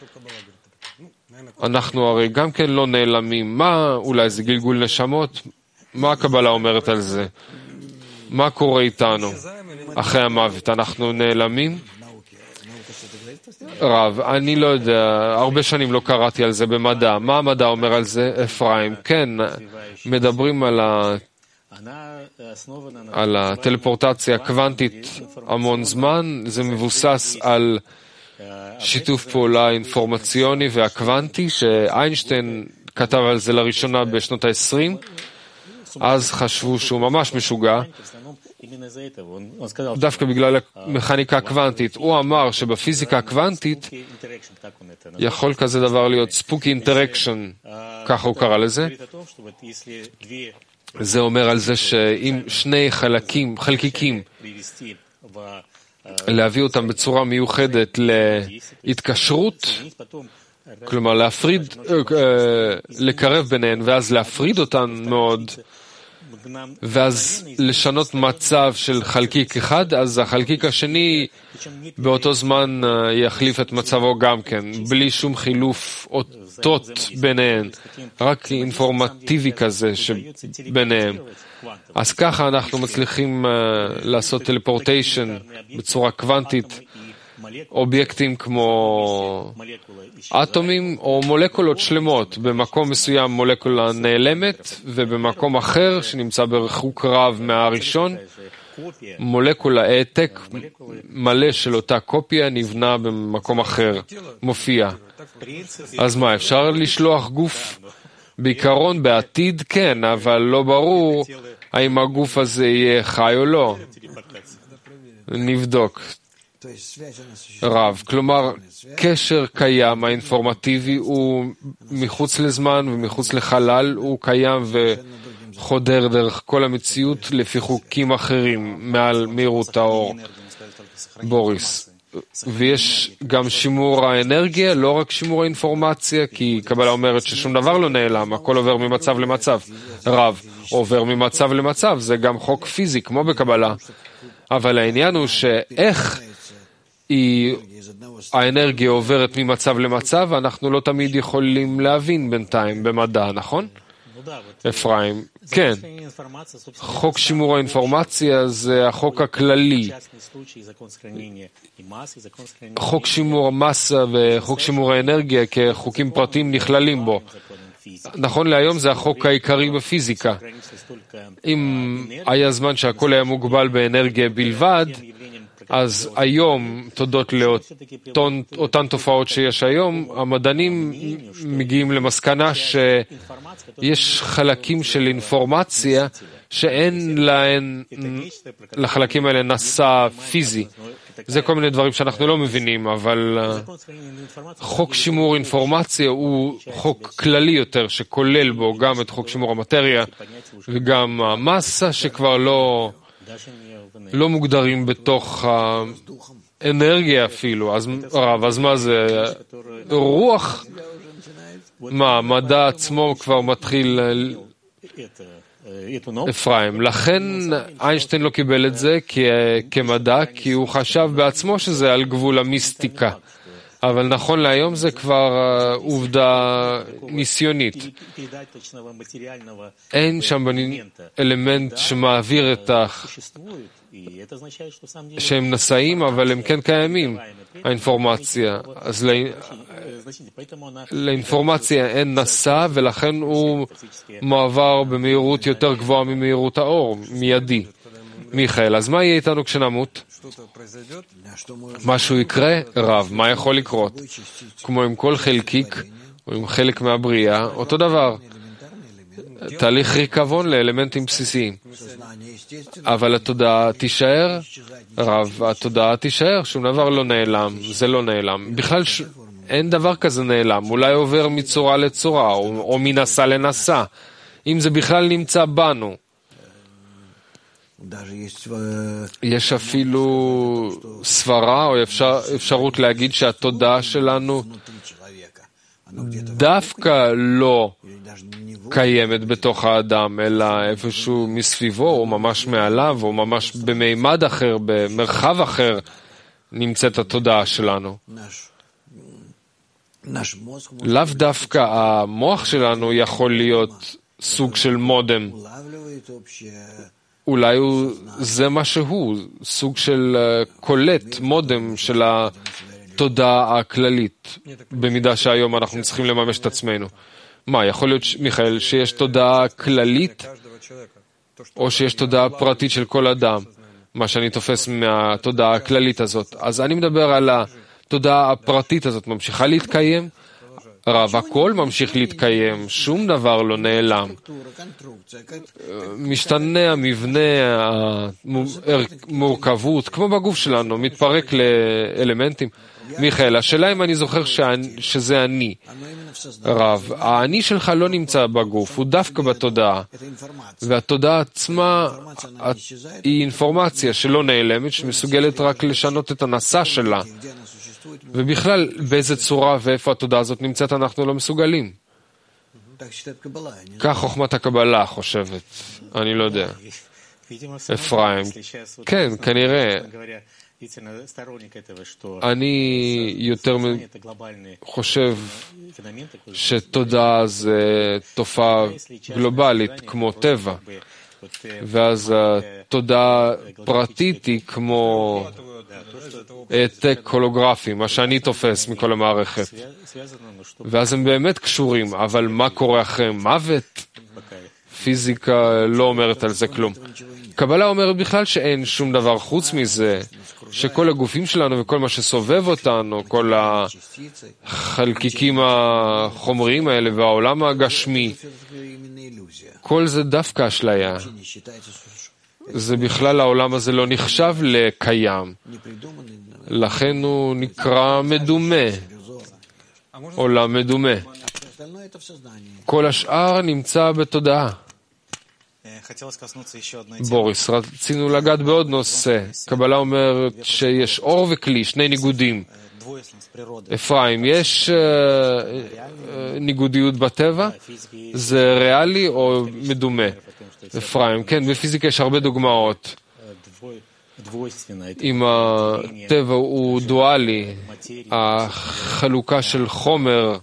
אנחנו הרי גם כן לא נעלמים. מה, אולי זה גלגול נשמות? מה הקבלה אומרת על זה? מה קורה איתנו אחרי המוות? אנחנו נעלמים? רב, אני לא יודע, הרבה שנים לא קראתי על זה במדע. מה המדע אומר על זה? אפרים, כן, מדברים על הטלפורטציה הקוונטית המון זמן. זה מבוסס על שיתוף פעולה אינפורמציוני והקוונטי, שאיינשטיין כתב על זה לראשונה בשנות ה-20. אז חשבו שהוא ממש משוגע, דווקא בגלל המכניקה הקוונטית. הוא אמר שבפיזיקה הקוונטית יכול כזה דבר להיות ספוקי אינטראקשן, ככה הוא קרא לזה. זה אומר על זה שאם שני חלקיקים, להביא אותם בצורה מיוחדת להתקשרות, כלומר להפריד, לקרב ביניהן, ואז להפריד אותן מאוד, ואז לשנות מצב של חלקיק אחד, אז החלקיק השני באותו זמן יחליף את מצבו גם כן, בלי שום חילוף אותות ביניהן, רק אינפורמטיבי כזה שביניהם. אז ככה אנחנו מצליחים לעשות טלפורטיישן בצורה קוונטית, אובייקטים כמו אטומים או מולקולות שלמות. במקום מסוים מולקולה נעלמת, ובמקום אחר שנמצא ברחוק רב מהראשון, מולקולה העתק מלא של אותה קופיה נבנה במקום אחר, מופיע. אז מה, אפשר לשלוח גוף? בעיקרון בעתיד כן, אבל לא ברור האם הגוף הזה יהיה חי או לא. נבדוק. רב, כלומר, קשר קיים, האינפורמטיבי הוא מחוץ לזמן ומחוץ לחלל, הוא קיים וחודר דרך כל המציאות לפי חוקים אחרים מעל מהירות האור. בוריס, ויש גם שימור האנרגיה, לא רק שימור האינפורמציה, כי קבלה אומרת ששום דבר לא נעלם, הכל עובר ממצב למצב. רב, עובר ממצב למצב, זה גם חוק פיזי, כמו בקבלה. אבל העניין הוא שאיך האנרגיה עוברת ממצב למצב, אנחנו לא תמיד יכולים להבין בינתיים במדע, נכון? אפרים, כן. חוק שימור האינפורמציה זה החוק הכללי. חוק שימור המסה וחוק שימור האנרגיה כחוקים פרטיים נכללים בו. נכון להיום זה החוק העיקרי בפיזיקה. אם היה זמן שהכל היה מוגבל באנרגיה בלבד, אז היום, תודות לאותן תופעות שיש היום, המדענים מגיעים למסקנה שיש חלקים של אינפורמציה שאין להן, לחלקים האלה נשא פיזי. זה כל מיני דברים שאנחנו לא מבינים, אבל חוק שימור אינפורמציה הוא חוק כללי יותר, שכולל בו גם את חוק שימור המטריה וגם המסה שכבר לא מוגדרים בתוך האנרגיה אפילו. אז מה זה? רוח? מה, מדע עצמו כבר מתחיל אפרים. לכן איינשטיין לא קיבל את זה כמדע, כי הוא חשב בעצמו שזה על גבול המיסטיקה. אבל נכון להיום זה כבר עובדה ניסיונית. אין שם אלמנט שמעביר את שהם נשאים, אבל הם כן קיימים, האינפורמציה. אז לאינפורמציה אין נשא, ולכן הוא מעבר במהירות יותר גבוהה ממהירות האור, מיידי. מיכאל, אז מה יהיה איתנו כשנמות? משהו יקרה? רב, מה יכול לקרות? כמו עם כל חלקיק, או עם חלק מהבריאה, אותו דבר. תהליך ריקבון לאלמנטים בסיסיים. אבל התודעה תישאר, רב, התודעה תישאר, שום דבר לא נעלם, זה לא נעלם. בכלל אין דבר כזה נעלם, אולי עובר מצורה לצורה, או מנסה לנסה. אם זה בכלל נמצא בנו. יש אפילו סברה או אפשרות להגיד שהתודעה שלנו דווקא לא קיימת בתוך האדם, אלא איפשהו מסביבו, או ממש מעליו, או ממש במימד אחר, במרחב אחר, נמצאת התודעה שלנו. לאו דווקא המוח שלנו יכול להיות סוג של מודם. אולי זה מה שהוא, סוג של קולט, מודם של התודעה הכללית, במידה שהיום אנחנו צריכים לממש את עצמנו. מה, יכול להיות, מיכאל, שיש תודעה כללית, או שיש תודעה פרטית של כל אדם, מה שאני תופס מהתודעה הכללית הזאת. אז אני מדבר על התודעה הפרטית הזאת, ממשיכה להתקיים, רב, הכל ממשיך להתקיים, שום דבר לא נעלם. משתנה המבנה, המורכבות, כמו בגוף שלנו, מתפרק לאלמנטים. מיכאל, השאלה אם אני זוכר שזה אני. רב, האני שלך לא נמצא בגוף, הוא דווקא בתודעה. והתודעה עצמה היא אינפורמציה שלא נעלמת, שמסוגלת רק לשנות את הנשא שלה. ובכלל, באיזה צורה ואיפה התודעה הזאת נמצאת, אנחנו לא מסוגלים. כך חוכמת הקבלה חושבת. אני לא יודע. אפרים. כן, כנראה. אני יותר חושב שתודעה זה תופעה גלובלית כמו טבע, ואז התודעה פרטית היא כמו העתק הולוגרפי, מה שאני תופס מכל המערכת. ואז הם באמת קשורים, אבל מה קורה אחרי מוות? פיזיקה לא אומרת על זה כלום. קבלה אומרת בכלל שאין שום דבר חוץ מזה, שכל הגופים שלנו וכל מה שסובב אותנו, כל החלקיקים החומריים האלה והעולם הגשמי, כל זה דווקא אשליה. זה בכלל העולם הזה לא נחשב לקיים. לכן הוא נקרא מדומה. עולם מדומה. כל השאר נמצא בתודעה. בוריס, רצינו לגעת בעוד נושא. קבלה אומרת שיש אור וכלי, שני ניגודים. אפרים, יש ניגודיות בטבע? זה ריאלי או מדומה? אפרים, כן, בפיזיקה יש הרבה דוגמאות. אם הטבע הוא דואלי, החלוקה של חומר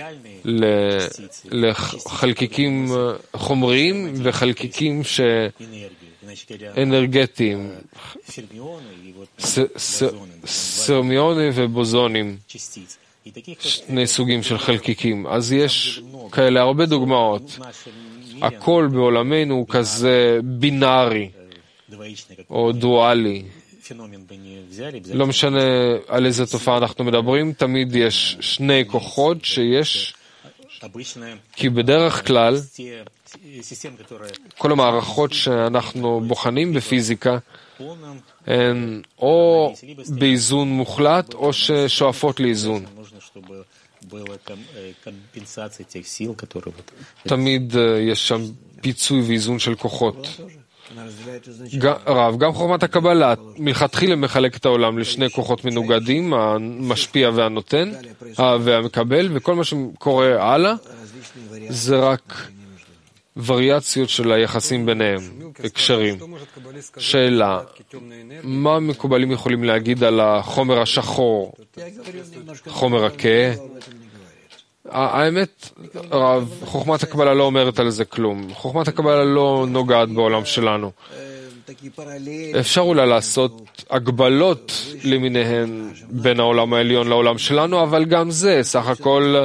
לחלקיקים חומריים וחלקיקים אנרגטיים, סרמיונים ובוזונים, שני סוגים של חלקיקים. אז יש כאלה הרבה דוגמאות. הכל בעולמנו הוא כזה בינארי או דואלי. לא משנה על איזה תופעה אנחנו מדברים, תמיד יש שני כוחות שיש, כי בדרך כלל כל המערכות שאנחנו בוחנים בפיזיקה הן או באיזון מוחלט או ששואפות לאיזון. תמיד יש שם פיצוי ואיזון של כוחות. רב, גם חוכמת הקבלה מלכתחילה מחלק את העולם לשני כוחות מנוגדים, המשפיע והנותן והמקבל, וכל מה שקורה הלאה זה רק וריאציות של היחסים ביניהם, הקשרים. שאלה, מה מקובלים יכולים להגיד על החומר השחור, חומר הקה? האמת, רב, חוכמת הקבלה לא אומרת על זה כלום. חוכמת הקבלה לא נוגעת בעולם שלנו. אפשר אולי לעשות הגבלות למיניהן בין העולם העליון לעולם שלנו, אבל גם זה סך הכל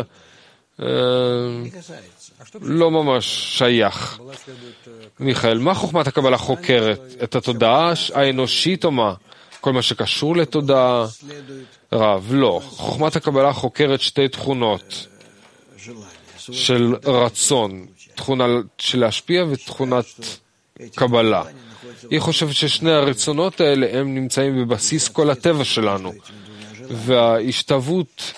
לא ממש שייך. מיכאל, מה חוכמת הקבלה חוקרת? את התודעה האנושית או מה? כל מה שקשור לתודעה? רב, לא. חוכמת הקבלה חוקרת שתי תכונות של רצון, תכונה של להשפיע ותכונת קבלה. היא חושבת ששני הרצונות האלה הם נמצאים בבסיס כל הטבע שלנו, וההשתוות,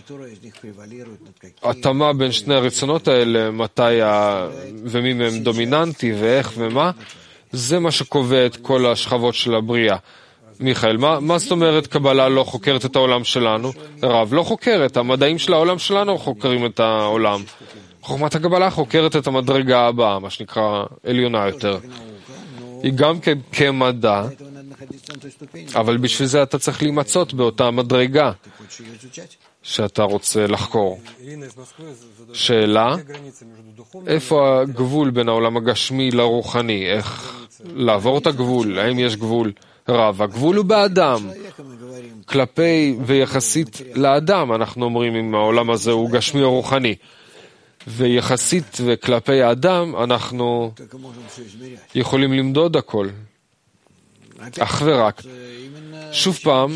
התאמה בין שני הרצונות האלה, מתי ומי מהם דומיננטי ואיך ומה, זה מה שקובע את כל השכבות של הבריאה. מיכאל, מה זאת אומרת קבלה לא חוקרת את העולם שלנו? רב, לא חוקרת, המדעים של העולם שלנו חוקרים את העולם. חוכמת הקבלה חוקרת את המדרגה הבאה, מה שנקרא עליונה יותר. היא גם כמדע, אבל בשביל זה אתה צריך להימצאות באותה מדרגה שאתה רוצה לחקור. שאלה, איפה הגבול בין העולם הגשמי לרוחני? איך לעבור את הגבול? האם יש גבול? רב, הגבול הוא באדם. כלפי ויחסית לאדם, אנחנו אומרים אם העולם הזה הוא גשמי או רוחני. ויחסית וכלפי האדם, אנחנו יכולים למדוד הכל. אך ורק. שוב פעם,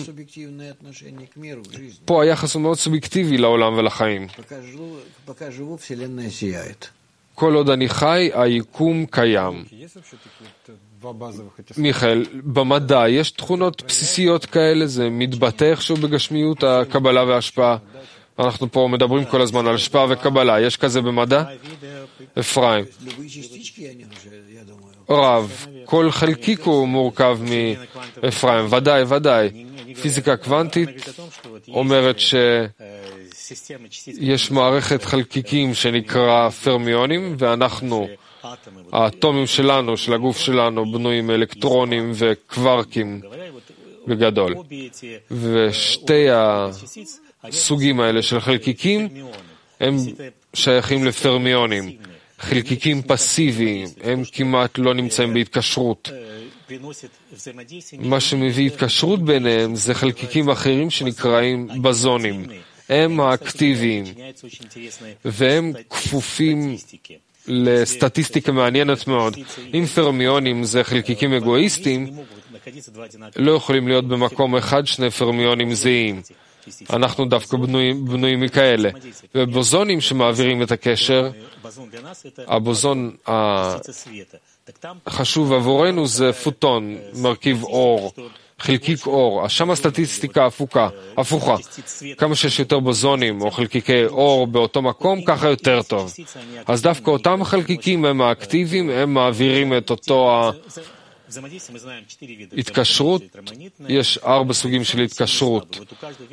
פה היחס הוא מאוד סובייקטיבי לעולם ולחיים. כל עוד אני חי, היקום קיים. מיכאל, במדע יש תכונות בסיסיות כאלה, זה מתבטא איכשהו בגשמיות הקבלה וההשפעה. אנחנו פה מדברים כל הזמן על השפעה וקבלה, יש כזה במדע? אפרים. רב, כל חלקיק הוא מורכב מאפרים, ודאי, ודאי. פיזיקה קוונטית אומרת שיש מערכת חלקיקים שנקרא פרמיונים, ואנחנו, האטומים שלנו, של הגוף שלנו, בנויים אלקטרונים וקווארקים בגדול. ושתי הסוגים האלה של חלקיקים הם שייכים לפרמיונים. חלקיקים פסיביים, הם כמעט לא נמצאים בהתקשרות. מה שמביא התקשרות ביניהם זה חלקיקים אחרים שנקראים בזונים. הם האקטיביים, והם כפופים לסטטיסטיקה מעניינת מאוד. אם פרמיונים זה חלקיקים אגואיסטיים, לא יכולים להיות במקום אחד שני פרמיונים זהים. אנחנו דווקא בנויים מכאלה. ובוזונים שמעבירים את הקשר, הבוזון החשוב עבורנו זה פוטון, מרכיב אור, חלקיק אור. שם הסטטיסטיקה הפוכה. כמה שיש יותר בוזונים או חלקיקי אור באותו מקום, ככה יותר טוב. אז דווקא אותם חלקיקים הם האקטיביים, הם מעבירים את אותו התקשרות. יש 4 סוגים של התקשרות.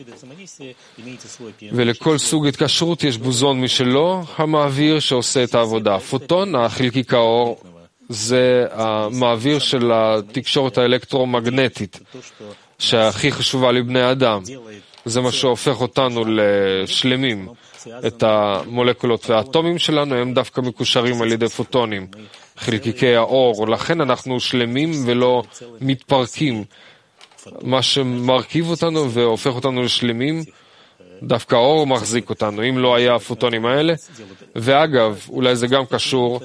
ולכל סוג התקשרות יש בוזון משלו, המעביר שעושה את העבודה. פוטון, החלקיק האור, זה המעביר של התקשורת האלקטרומגנטית, שהכי חשובה לבני אדם. זה מה שהופך אותנו לשלמים. את המולקולות והאטומים שלנו הם דווקא מקושרים על ידי פוטונים, חלקיקי האור. לכן אנחנו שלמים ולא מתפרקים. מה שמרכיב אותנו והופך אותנו לשלמים, דווקא האור מחזיק אותנו, אם לא היה הפוטונים האלה. ואגב, אולי זה גם קשור,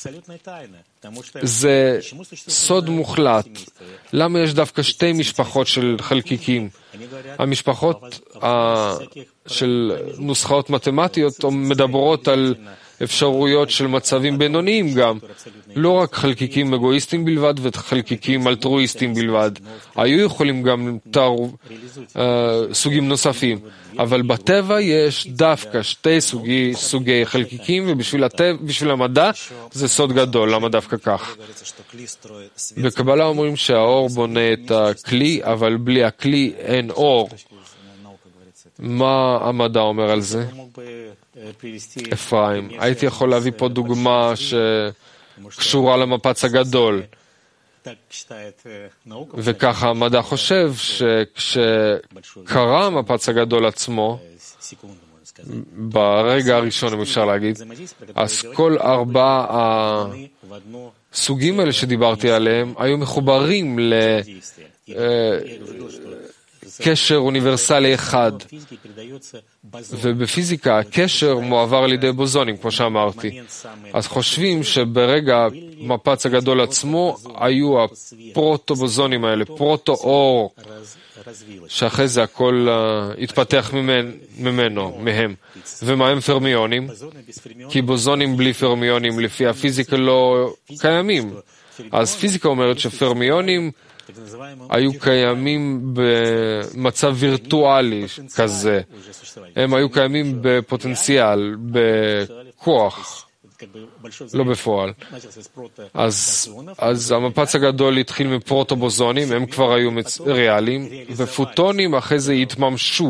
זה סוד מוחלט. למה יש דווקא 2 משפחות של חלקיקים? המשפחות של נוסחאות מתמטיות מדברות על אפשרויות של מצבים בינוניים גם, לא רק חלקיקים אגואיסטיים בלבד וחלקיקים אלטרואיסטיים בלבד. היו יכולים גם סוגים נוספים, אבל בטבע יש דווקא שתי סוגי חלקיקים, ובשביל המדע זה סוד גדול, למה דווקא כך? בקבלה אומרים שהאור בונה את הכלי, אבל בלי הכלי אין אור. מה המדע אומר על זה? אפרים, הייתי יכול להביא פה דוגמה שקשורה למפץ הגדול. וככה המדע חושב שכשקרה המפץ הגדול עצמו, ברגע הראשון, אם אפשר להגיד, אז כל 4 הסוגים האלה שדיברתי עליהם היו מחוברים לקשר אוניברסלי אחד. ובפיזיקה הקשר מועבר על ידי בוזונים, כמו שאמרתי. אז חושבים שברגע המפץ הגדול עצמו היו הפרוטו-בוזונים האלה, פרוטו-אור, שאחרי זה הכל התפתח מהם. ומה הם פרמיונים? כי בוזונים בלי פרמיונים לפי הפיזיקה לא קיימים. אז פיזיקה אומרת שפרמיונים היו קיימים במצב וירטואלי כזה. הם היו קיימים בפוטנציאל, בכוח, לא בפועל. אז המפץ הגדול התחיל מפרוטובוזונים, הם כבר היו ריאליים, ופוטונים אחרי זה התממשו.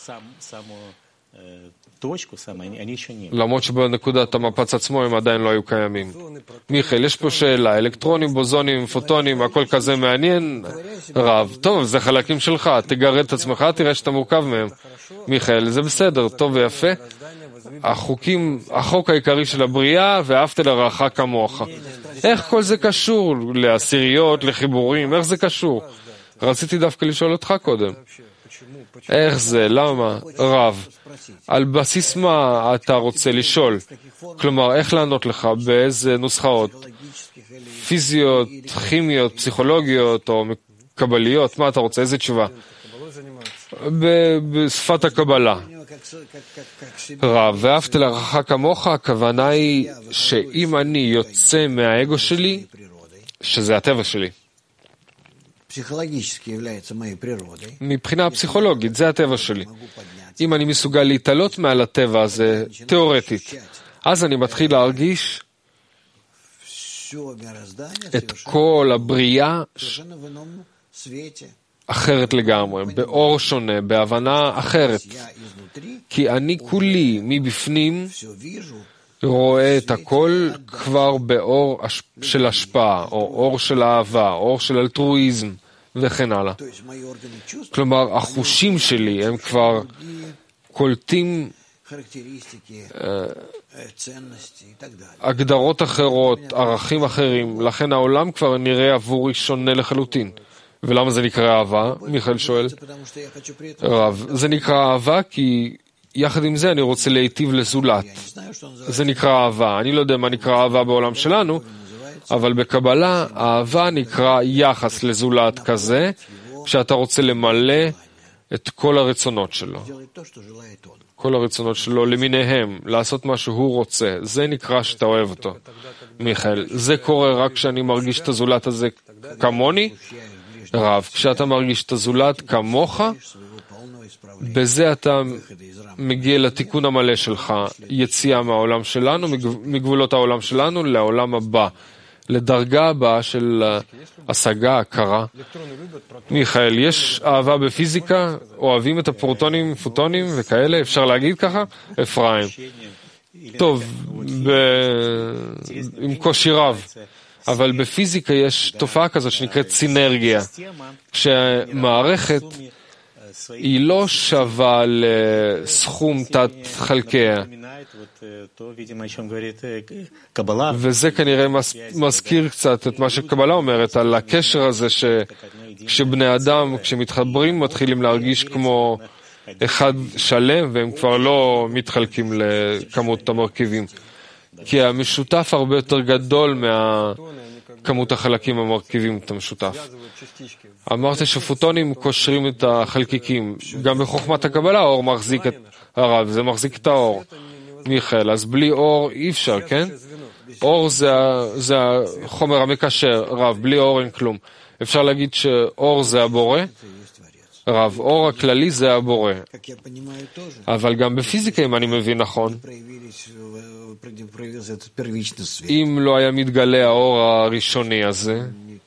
למרות שבנקודת המפץ עצמו הם עדיין לא היו קיימים. מיכאל, יש פה שאלה, אלקטרונים, בוזונים, פוטונים, הכל כזה מעניין, רב. טוב, זה חלקים שלך, תגרד את עצמך, תראה שאתה מורכב מהם. מיכאל, זה בסדר, טוב ויפה. החוק העיקרי של הבריאה, ואהבת לרעך כמוך. איך כל זה קשור לעשיריות, לחיבורים, איך זה קשור? רציתי דווקא לשאול אותך קודם. איך זה? למה? רב. על בסיס מה אתה רוצה לשאול? כלומר, איך לענות לך? באיזה נוסחאות? פיזיות, כימיות, פסיכולוגיות או קבליות? מה אתה רוצה? איזה תשובה? בשפת הקבלה. רב, ואהבת לרעך כמוך, הכוונה היא שאם אני יוצא מהאגו שלי, שזה הטבע שלי, מבחינה פסיכולוגית, זה הטבע שלי. אם אני מסוגל להתעלות מעל הטבע הזה, תיאורטית, אז אני מתחיל להרגיש את כל הבריאה אחרת לגמרי, באור שונה, בהבנה אחרת. כי אני כולי מבפנים רואה את הכל כבר באור של השפעה, או אור של אהבה, אור של אלטרואיזם, וכן הלאה. כלומר, החושים שלי הם כבר קולטים הגדרות אחרות, ערכים אחרים, לכן העולם כבר נראה עבורי שונה לחלוטין. ולמה זה נקרא אהבה? מיכאל שואל. רב, זה נקרא אהבה כי יחד עם זה אני רוצה להיטיב לזולת. זה נקרא אהבה. אני לא יודע מה נקרא אהבה בעולם שלנו, אבל בקבלה אהבה נקרא יחס לזולת כזה, שאתה רוצה למלא את כל הרצונות שלו. כל הרצונות שלו למיניהם, לעשות מה שהוא רוצה. זה נקרא שאתה אוהב אותו. מיכאל, זה קורה רק כשאני מרגיש את הזולת הזה כמוני? רב, כשאתה מרגיש את הזולת כמוך, בזה אתה מגיע לתיקון המלא שלך, יציאה מהעולם שלנו, מגבולות העולם שלנו לעולם הבא, לדרגה הבאה של השגה, הכרה. מיכאל, יש אהבה בפיזיקה? אוהבים את הפרוטונים, פוטונים וכאלה? אפשר להגיד ככה? אפרים. טוב, עם קושי רב. אבל בפיזיקה יש תופעה כזאת שנקראת סינרגיה, כשמערכת היא לא שווה לסכום תת חלקיה. וזה כנראה מזכיר קצת את מה שקבלה אומרת על הקשר הזה שכשבני אדם, כשמתחברים, מתחילים להרגיש כמו אחד שלם, והם כבר לא מתחלקים לכמות המרכיבים. כי המשותף הרבה יותר גדול כמות החלקים המרכיבים את המשותף. אמרת שפוטונים קושרים את החלקיקים. גם בחוכמת הקבלה האור מחזיק את הרב, זה מחזיק את האור. מיכאל, אז בלי אור אי אפשר, כן? אור זה החומר המקשר, רב, בלי אור אין כלום. אפשר להגיד שאור זה הבורא? רב, אור הכללי זה הבורא. אבל גם בפיזיקה, אם אני מבין נכון, אם לא היה מתגלה האור הראשוני הזה,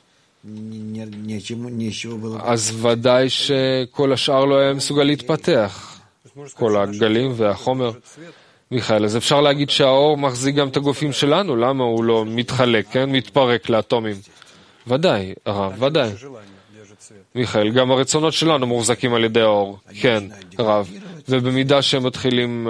אז ודאי שכל השאר לא היה מסוגל להתפתח. כל הגלים והחומר. מיכאל, אז אפשר להגיד שהאור מחזיק גם את הגופים שלנו, למה הוא לא מתחלק, כן? מתפרק לאטומים. ודאי, רב, ודאי. מיכאל, גם הרצונות שלנו מוחזקים על ידי האור. כן, רב. ובמידה שהם מתחילים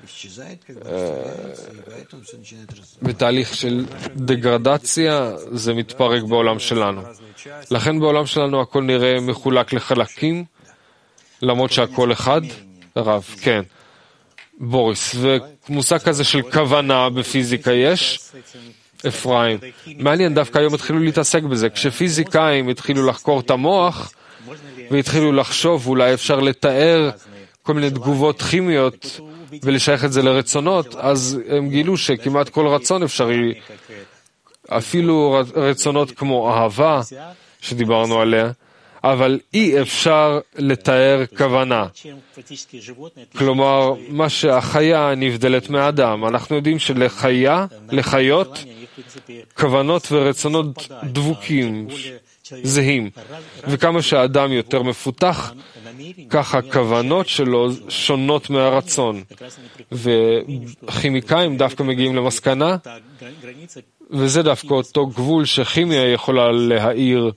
בתהליך של דגרדציה, זה מתפרק בעולם שלנו. לכן בעולם שלנו הכל נראה מחולק לחלקים, למרות שהכל אחד. רב, כן. בוריס, ומושג כזה של כוונה בפיזיקה יש? אפרים. מעניין, דווקא היום התחילו להתעסק בזה. כשפיזיקאים התחילו לחקור את המוח, והתחילו לחשוב, אולי אפשר לתאר כל מיני תגובות כימיות, ולשייך את זה לרצונות, אז הם גילו שכמעט כל רצון אפשרי, אפילו רצונות כמו אהבה, שדיברנו עליה, אבל אי אפשר לתאר כוונה. כלומר, מה שהחיה נבדלת מהאדם. אנחנו יודעים שלחיות, כוונות ורצונות דבוקים, זהים. וכמה שהאדם יותר מפותח, ככה הכוונות שלו שונות מהרצון. וכימיקאים דווקא מגיעים למסקנה, וזה דווקא אותו גבול שכימיה יכולה להאיר,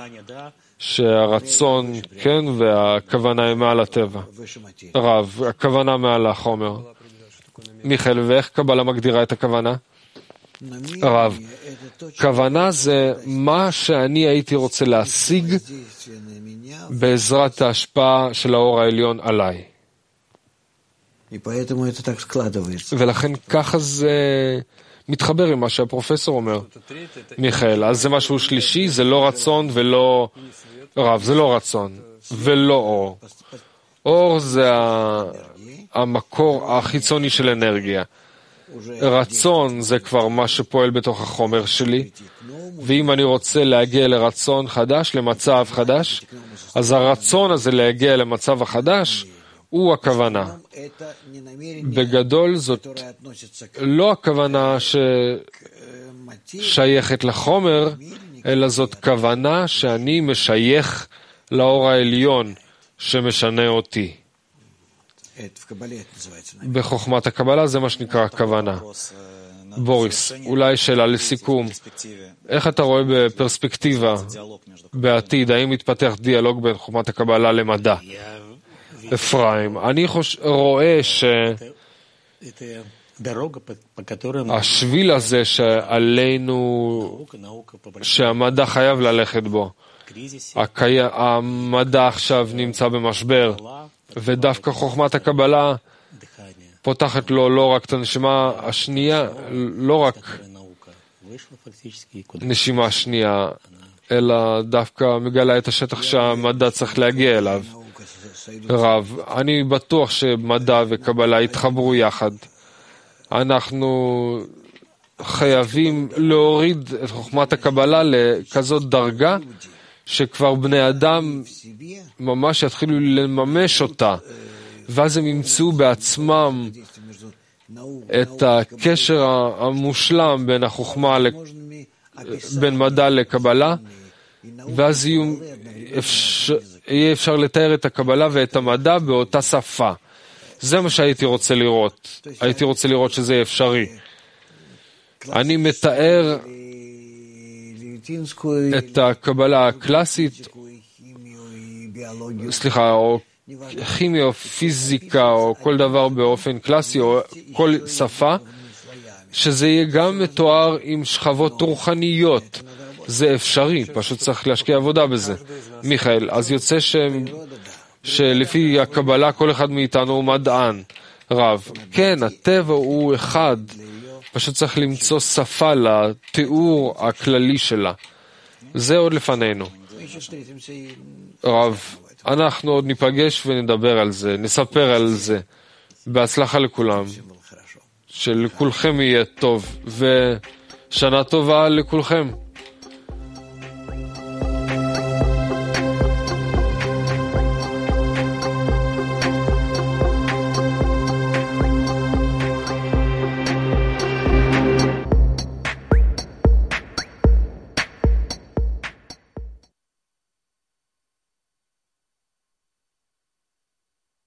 שהרצון, כן, והכוונה היא מעל הטבע. רב, הכוונה מעל החומר. מיכאל, ואיך קבלה מגדירה את הכוונה? רב, כוונה זה מה שאני הייתי רוצה להשיג בעזרת ההשפעה של האור העליון עליי. ולכן ככה זה מתחבר עם מה שהפרופסור אומר. מיכאל, אז זה משהו שלישי, זה לא רצון ולא רב, זה לא רצון ולא אור. אור זה המקור החיצוני של אנרגיה. רצון זה כבר מה שפועל בתוך החומר שלי, ואם אני רוצה להגיע לרצון חדש, למצב חדש, אז הרצון הזה להגיע למצב החדש הוא הכוונה. בגדול זאת לא הכוונה ששייכת לחומר, אלא זאת כוונה שאני משייך לאור העליון שמשנה אותי. בחוכמת הקבלה זה מה שנקרא כוונה. בוריס, אולי שאלה לסיכום. איך אתה רואה בפרספקטיבה, בעתיד, האם מתפתח דיאלוג בין חוכמת הקבלה למדע? אפרים, אני רואה שהשביל הזה שעלינו, שהמדע חייב ללכת בו, המדע עכשיו נמצא במשבר, ודווקא חוכמת הקבלה פותחת לו לא רק את הנשימה השנייה, לא רק נשימה שנייה, אלא דווקא מגלה את השטח שהמדע צריך להגיע אליו. רב, אני בטוח שמדע וקבלה יתחברו יחד. אנחנו חייבים להוריד את חוכמת הקבלה לכזאת דרגה שכבר בני אדם ממש יתחילו לממש אותה, ואז הם ימצאו בעצמם את הקשר המושלם בין החוכמה, בין מדע לקבלה, ואז יהיה אפשר לתאר את הקבלה ואת המדע באותה שפה. זה מה שהייתי רוצה לראות. הייתי רוצה לראות שזה אפשרי. אני מתאר את הקבלה הקלאסית, או כימיה או פיזיקה או כל דבר באופן קלאסי או כל שפה, שזה יהיה גם מתואר עם שכבות רוחניות. זה אפשרי, פשוט צריך להשקיע עבודה בזה. מיכאל, אז יוצא שלפי הקבלה כל אחד מאיתנו הוא מדען. רב, כן, הטבע הוא אחד, פשוט צריך למצוא שפה לתיאור הכללי שלה. זה עוד לפנינו. רב, אנחנו עוד ניפגש ונדבר על זה, נספר על זה. בהצלחה לכולם. שלכולכם יהיה טוב, ושנה טובה לכולכם.